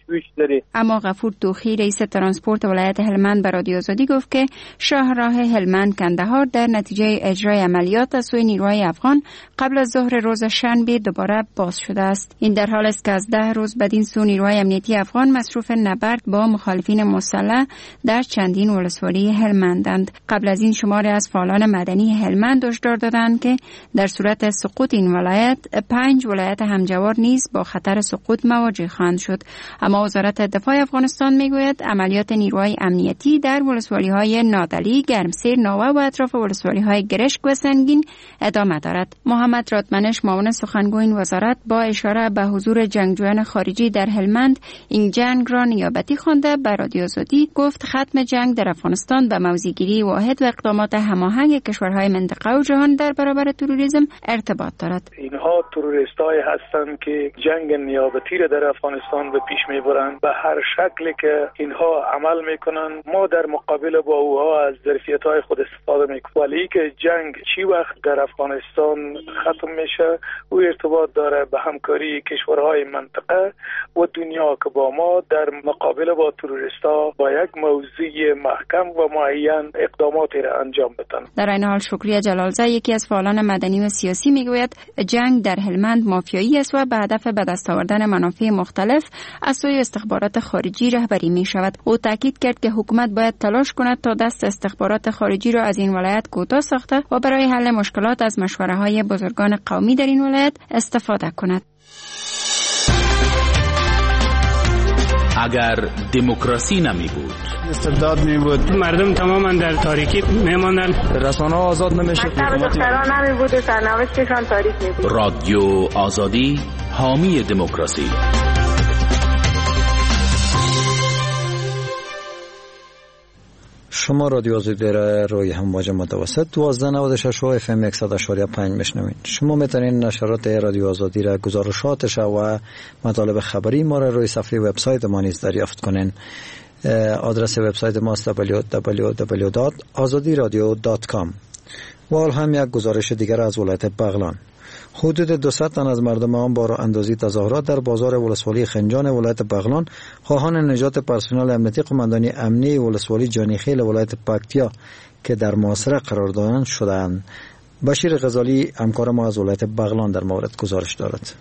اما غفور توخی رئیس ترانسپورت ولایت هلمند به رادیو آزادی گفت که شاهراه هلمند کندهار در نتیجه اجرای عملیات از سوی نیروهای افغان قبل از ظهر روز شنبه دوباره باز شده است. این در حال است که از 10 روز بدین سو نیروهای امنیتی افغان مصروف نبرد با مخالفین مسلح در چندین ولسوالی هلمندند. قبل از این شماری از فعالان مدنی هلمند هشدار دادند که در صورت سقوط این ولایت 5 ولایت همجوار نیز با خطر سقوط مواجه خواهند شد. اما وزارت دفاع افغانستان میگوید عملیات نیروهای امنیتی در ولسوالی‌های نادلی، گرمسیر، ناوه و اطراف ولسوالی‌های گرشک و سنگین ادامه دارد. محمد رادمنش معاون سخنگوی این وزارت با اشاره به حضور جنگجویان خارجی در هلمند این جنگ را نیابتی خوانده به رادیو آزادی گفت ختم جنگ در افغانستان به موضع‌گیری واحد و اقدامات هماهنگ کشورهای منطقه و جهان در برابر تروریسم ارتباط دارد. اینها تروریستای هستند که جنگ نیابتی را در افغانستان به پیش میبرند. به هر شکلی که اینها عمل میکنند ما در مقابل با اوها از ظرفیت‌های خود استفاده میکنیم. ولی که جنگ چی وقت در افغانستان ختم میشه او ارتباط داره به همکاری کشورهای منطقه و دنیا که با ما در مقابل با تروریستا با یک موضوع محکم و معین اقداماتی را انجام بدن. در این حال شکریه جلالزاده یکی از فعالان مدنی و سیاسی میگوید جنگ در هلمند مافیایی است و به هدف به دست آوردن منافع مختلف از سوی استخبارات خارجی رهبری می شود. او تاکید کرد که حکومت باید تلاش کند تا دست استخبارات خارجی را از این ولایت کوتاه ساخته و برای حل مشکلات از مشوره‌های بزرگان قومی در این ولایت استفاده کند. اگر دموکراسی نمی بود، استبداد می بود، مردم تماما در تاریکی می ماندن، رسانه آزاد نمیشه، دختران نمی بود، سرنوشتشان تاریک می بود. رادیو آزادی حامی دموکراسی. شما رادیو آزادی را روی امواج متوسط 1296 FM 100.5 میشنوید. شما میتونید نشرات رادیو آزادی را، گزارشاتش و مطالب خبری ما را روی صفحه وبسایت ما نیز دریافت کنین. آدرس وبسایت ما است www.azadiradio.com. و حال هم یک گزارش دیگر از ولایت بغلان. حدود 200 تن از مردم آن با راه اندازی تظاهرات در بازار ولسوالی خنجان ولایت بغلان خواهان نجات پرسنل امنیتی قماندانی امنی ولسوالی جانیخیل ولایت پکتیا که در محاصره قرار دارند شدند. بشیر غزالی همکار ما از ولایت بغلان در مورد گزارش دارد.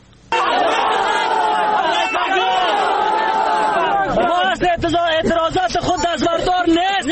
اعتراضات خود دستبردار نیست.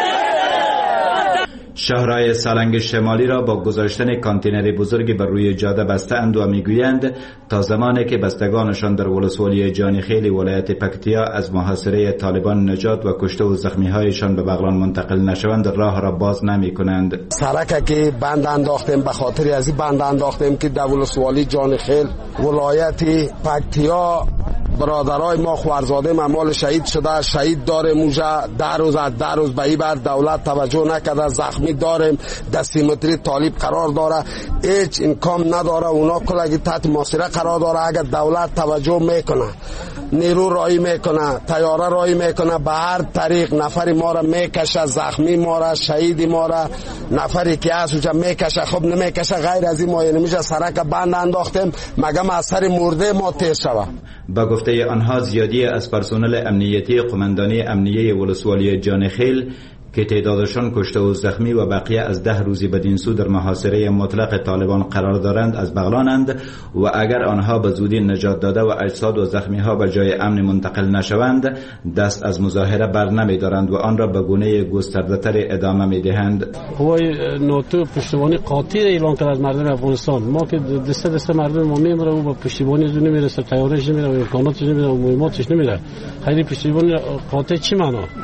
شهرهای سالنگ شمالی را با گذاشتن کانتینری بزرگی بر روی جاده بسته اند و میگویند تا زمانی که بستگانشان در ولسوالی جانیخیل ولایت پکتیا از محاصره طالبان نجات و کشته و زخمی هایشان به بغلان منتقل نشوند راه را باز نمی کنند. سرک که بند انداختیم به خاطر از این بند انداختیم که در ولسوالی جانیخیل ولایت پکتیا برادرای ما خوارزاده ممال شهید شده، شهید داریم اونجا 10 روز به این بر دولت توجه نکرده، زخمی داریم دسیمتری طالب قرار داره، هیچ امکان نداره اونا کلگی تحت محاصره قرار داره. اگر دولت توجه میکنه نیرو رایی میکنه، طیاره رایی میکنه، به هر طریق نفری ما را میکشه، زخمی ما را، شهید ما را، نفری که از اونجا میکشه. خب نمیکشه غیر از این ما نمیشه سرک بند انداختیم مگم از سر مرده ما تیز شوه. با گفته آنها زیادی از پرسنل امنیتی قماندانی امنیه ولسوالی جانیخیل که تعدادشان کشته و زخمی و بقیه از 10 روزی بدین سو در محاصره مطلق طالبان قرار دارند از بغلانند و اگر آنها به زودی نجات داده و اجساد و زخمی ها به جای امن منتقل نشوند دست از مظاهره بر نمی دارند و آن را به گونه گسترده تر ادامه می دهند. قوای ناتو پشتیبانی قاطع اعلام کرد از مردم افغانستان. ما که دسته مردم ما میمره و با پشتیبانی از نمیرسه، تیارش نمیره و امکاناتش نمیره و مهماتش نمیره. خیلی پشتیبانی قاطع چی معنا؟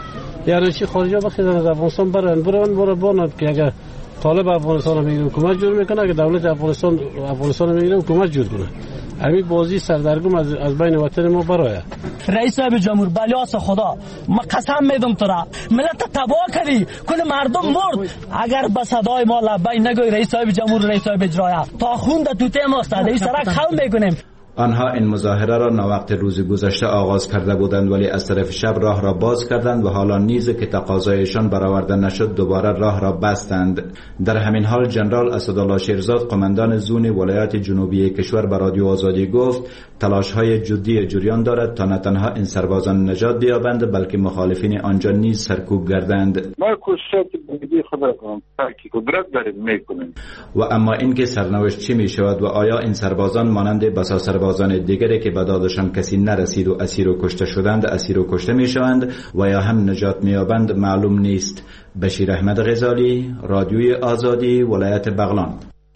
یعنی چی خارجی بخیزن از افغانستان برن بانند که اگر طالب افغانستان میگیره حکومت جور میکنه، اگر دولت افغانستان میگیره حکومت جور کنه. همین بازی سردرگم از بین وطن ما برایه. رئیس صاحب جمهور بلیاس خدا ما قسم میدم تو را ملت تباه کردی، کل مردم مرد. اگر به صدای ما لبی نگوی رئیس صاحب جمهور، رئیس صاحب اجرایی تا خون در توته ما استاد این سرک خون میکنیم. آنها این مظاهره را ناوقت روز گذشته آغاز کرده بودند، ولی از طرف شب راه را باز کردند و حالا نیز که تقاضایشان برآورده نشد دوباره راه را بستند. در همین حال جنرال اسدالله شیرزاد قماندان زون ولایت جنوبی کشور به رادیو آزادی گفت تلاش‌های جدی جریان دارد تا نه تنها این سربازان نجات بیابند بلکه مخالفین آنجا نیز سرکوب گردند. ما کوشش بگی خدا کنم که قدرت داریم میکنیم. و اما اینکه سرنوشت چی می شود و آیا این سربازان مانند بسا سربازان دیگری که به دادشان کسی نرسید و اسیر و کشته شدند اسیر و کشته می شوند و یا هم نجات می یابند معلوم نیست. بشیر احمد غزالی، رادیوی آزادی، ولایت بغلان.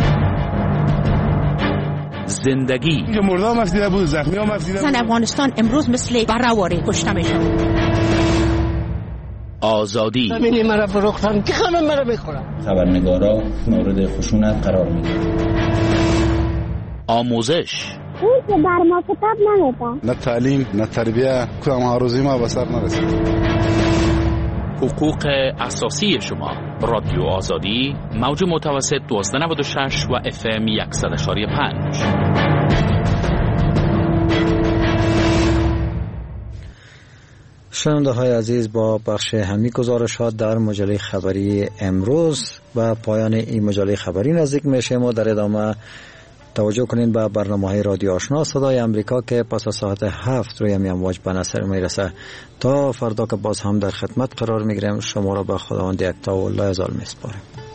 زندگی مردم مفیده بود، زخمی هم مفیده بود. زن افغانستان امروز مثل برهواره کشته می شود. آزادی زمینی مرا فروختن که خانم مرا بخورم. خبرنگارا مورد خشونت قرار می گیرند. آموزش اون که بر ما کتاب نمیده، نه تعلیم نه تربیه، کدام آرزوی ما به سر نرسید. حقوق اساسی شما. رادیو آزادی، موج متوسط 1296 و FM 100.5. شنونده های عزیز، با بخش همین گزارشات در مجله خبری امروز و پایان این مجله خبری نزدیک میشیم و در ادامه توجه کنین به برنامه رادیو آشنا صدای امریکا که پس از ساعت 7 روی می امواج به نصر میرسه. تا فردا که باز هم در خدمت قرار میگیریم، شما را به خداوند یکتا و لایزال میسپاریم.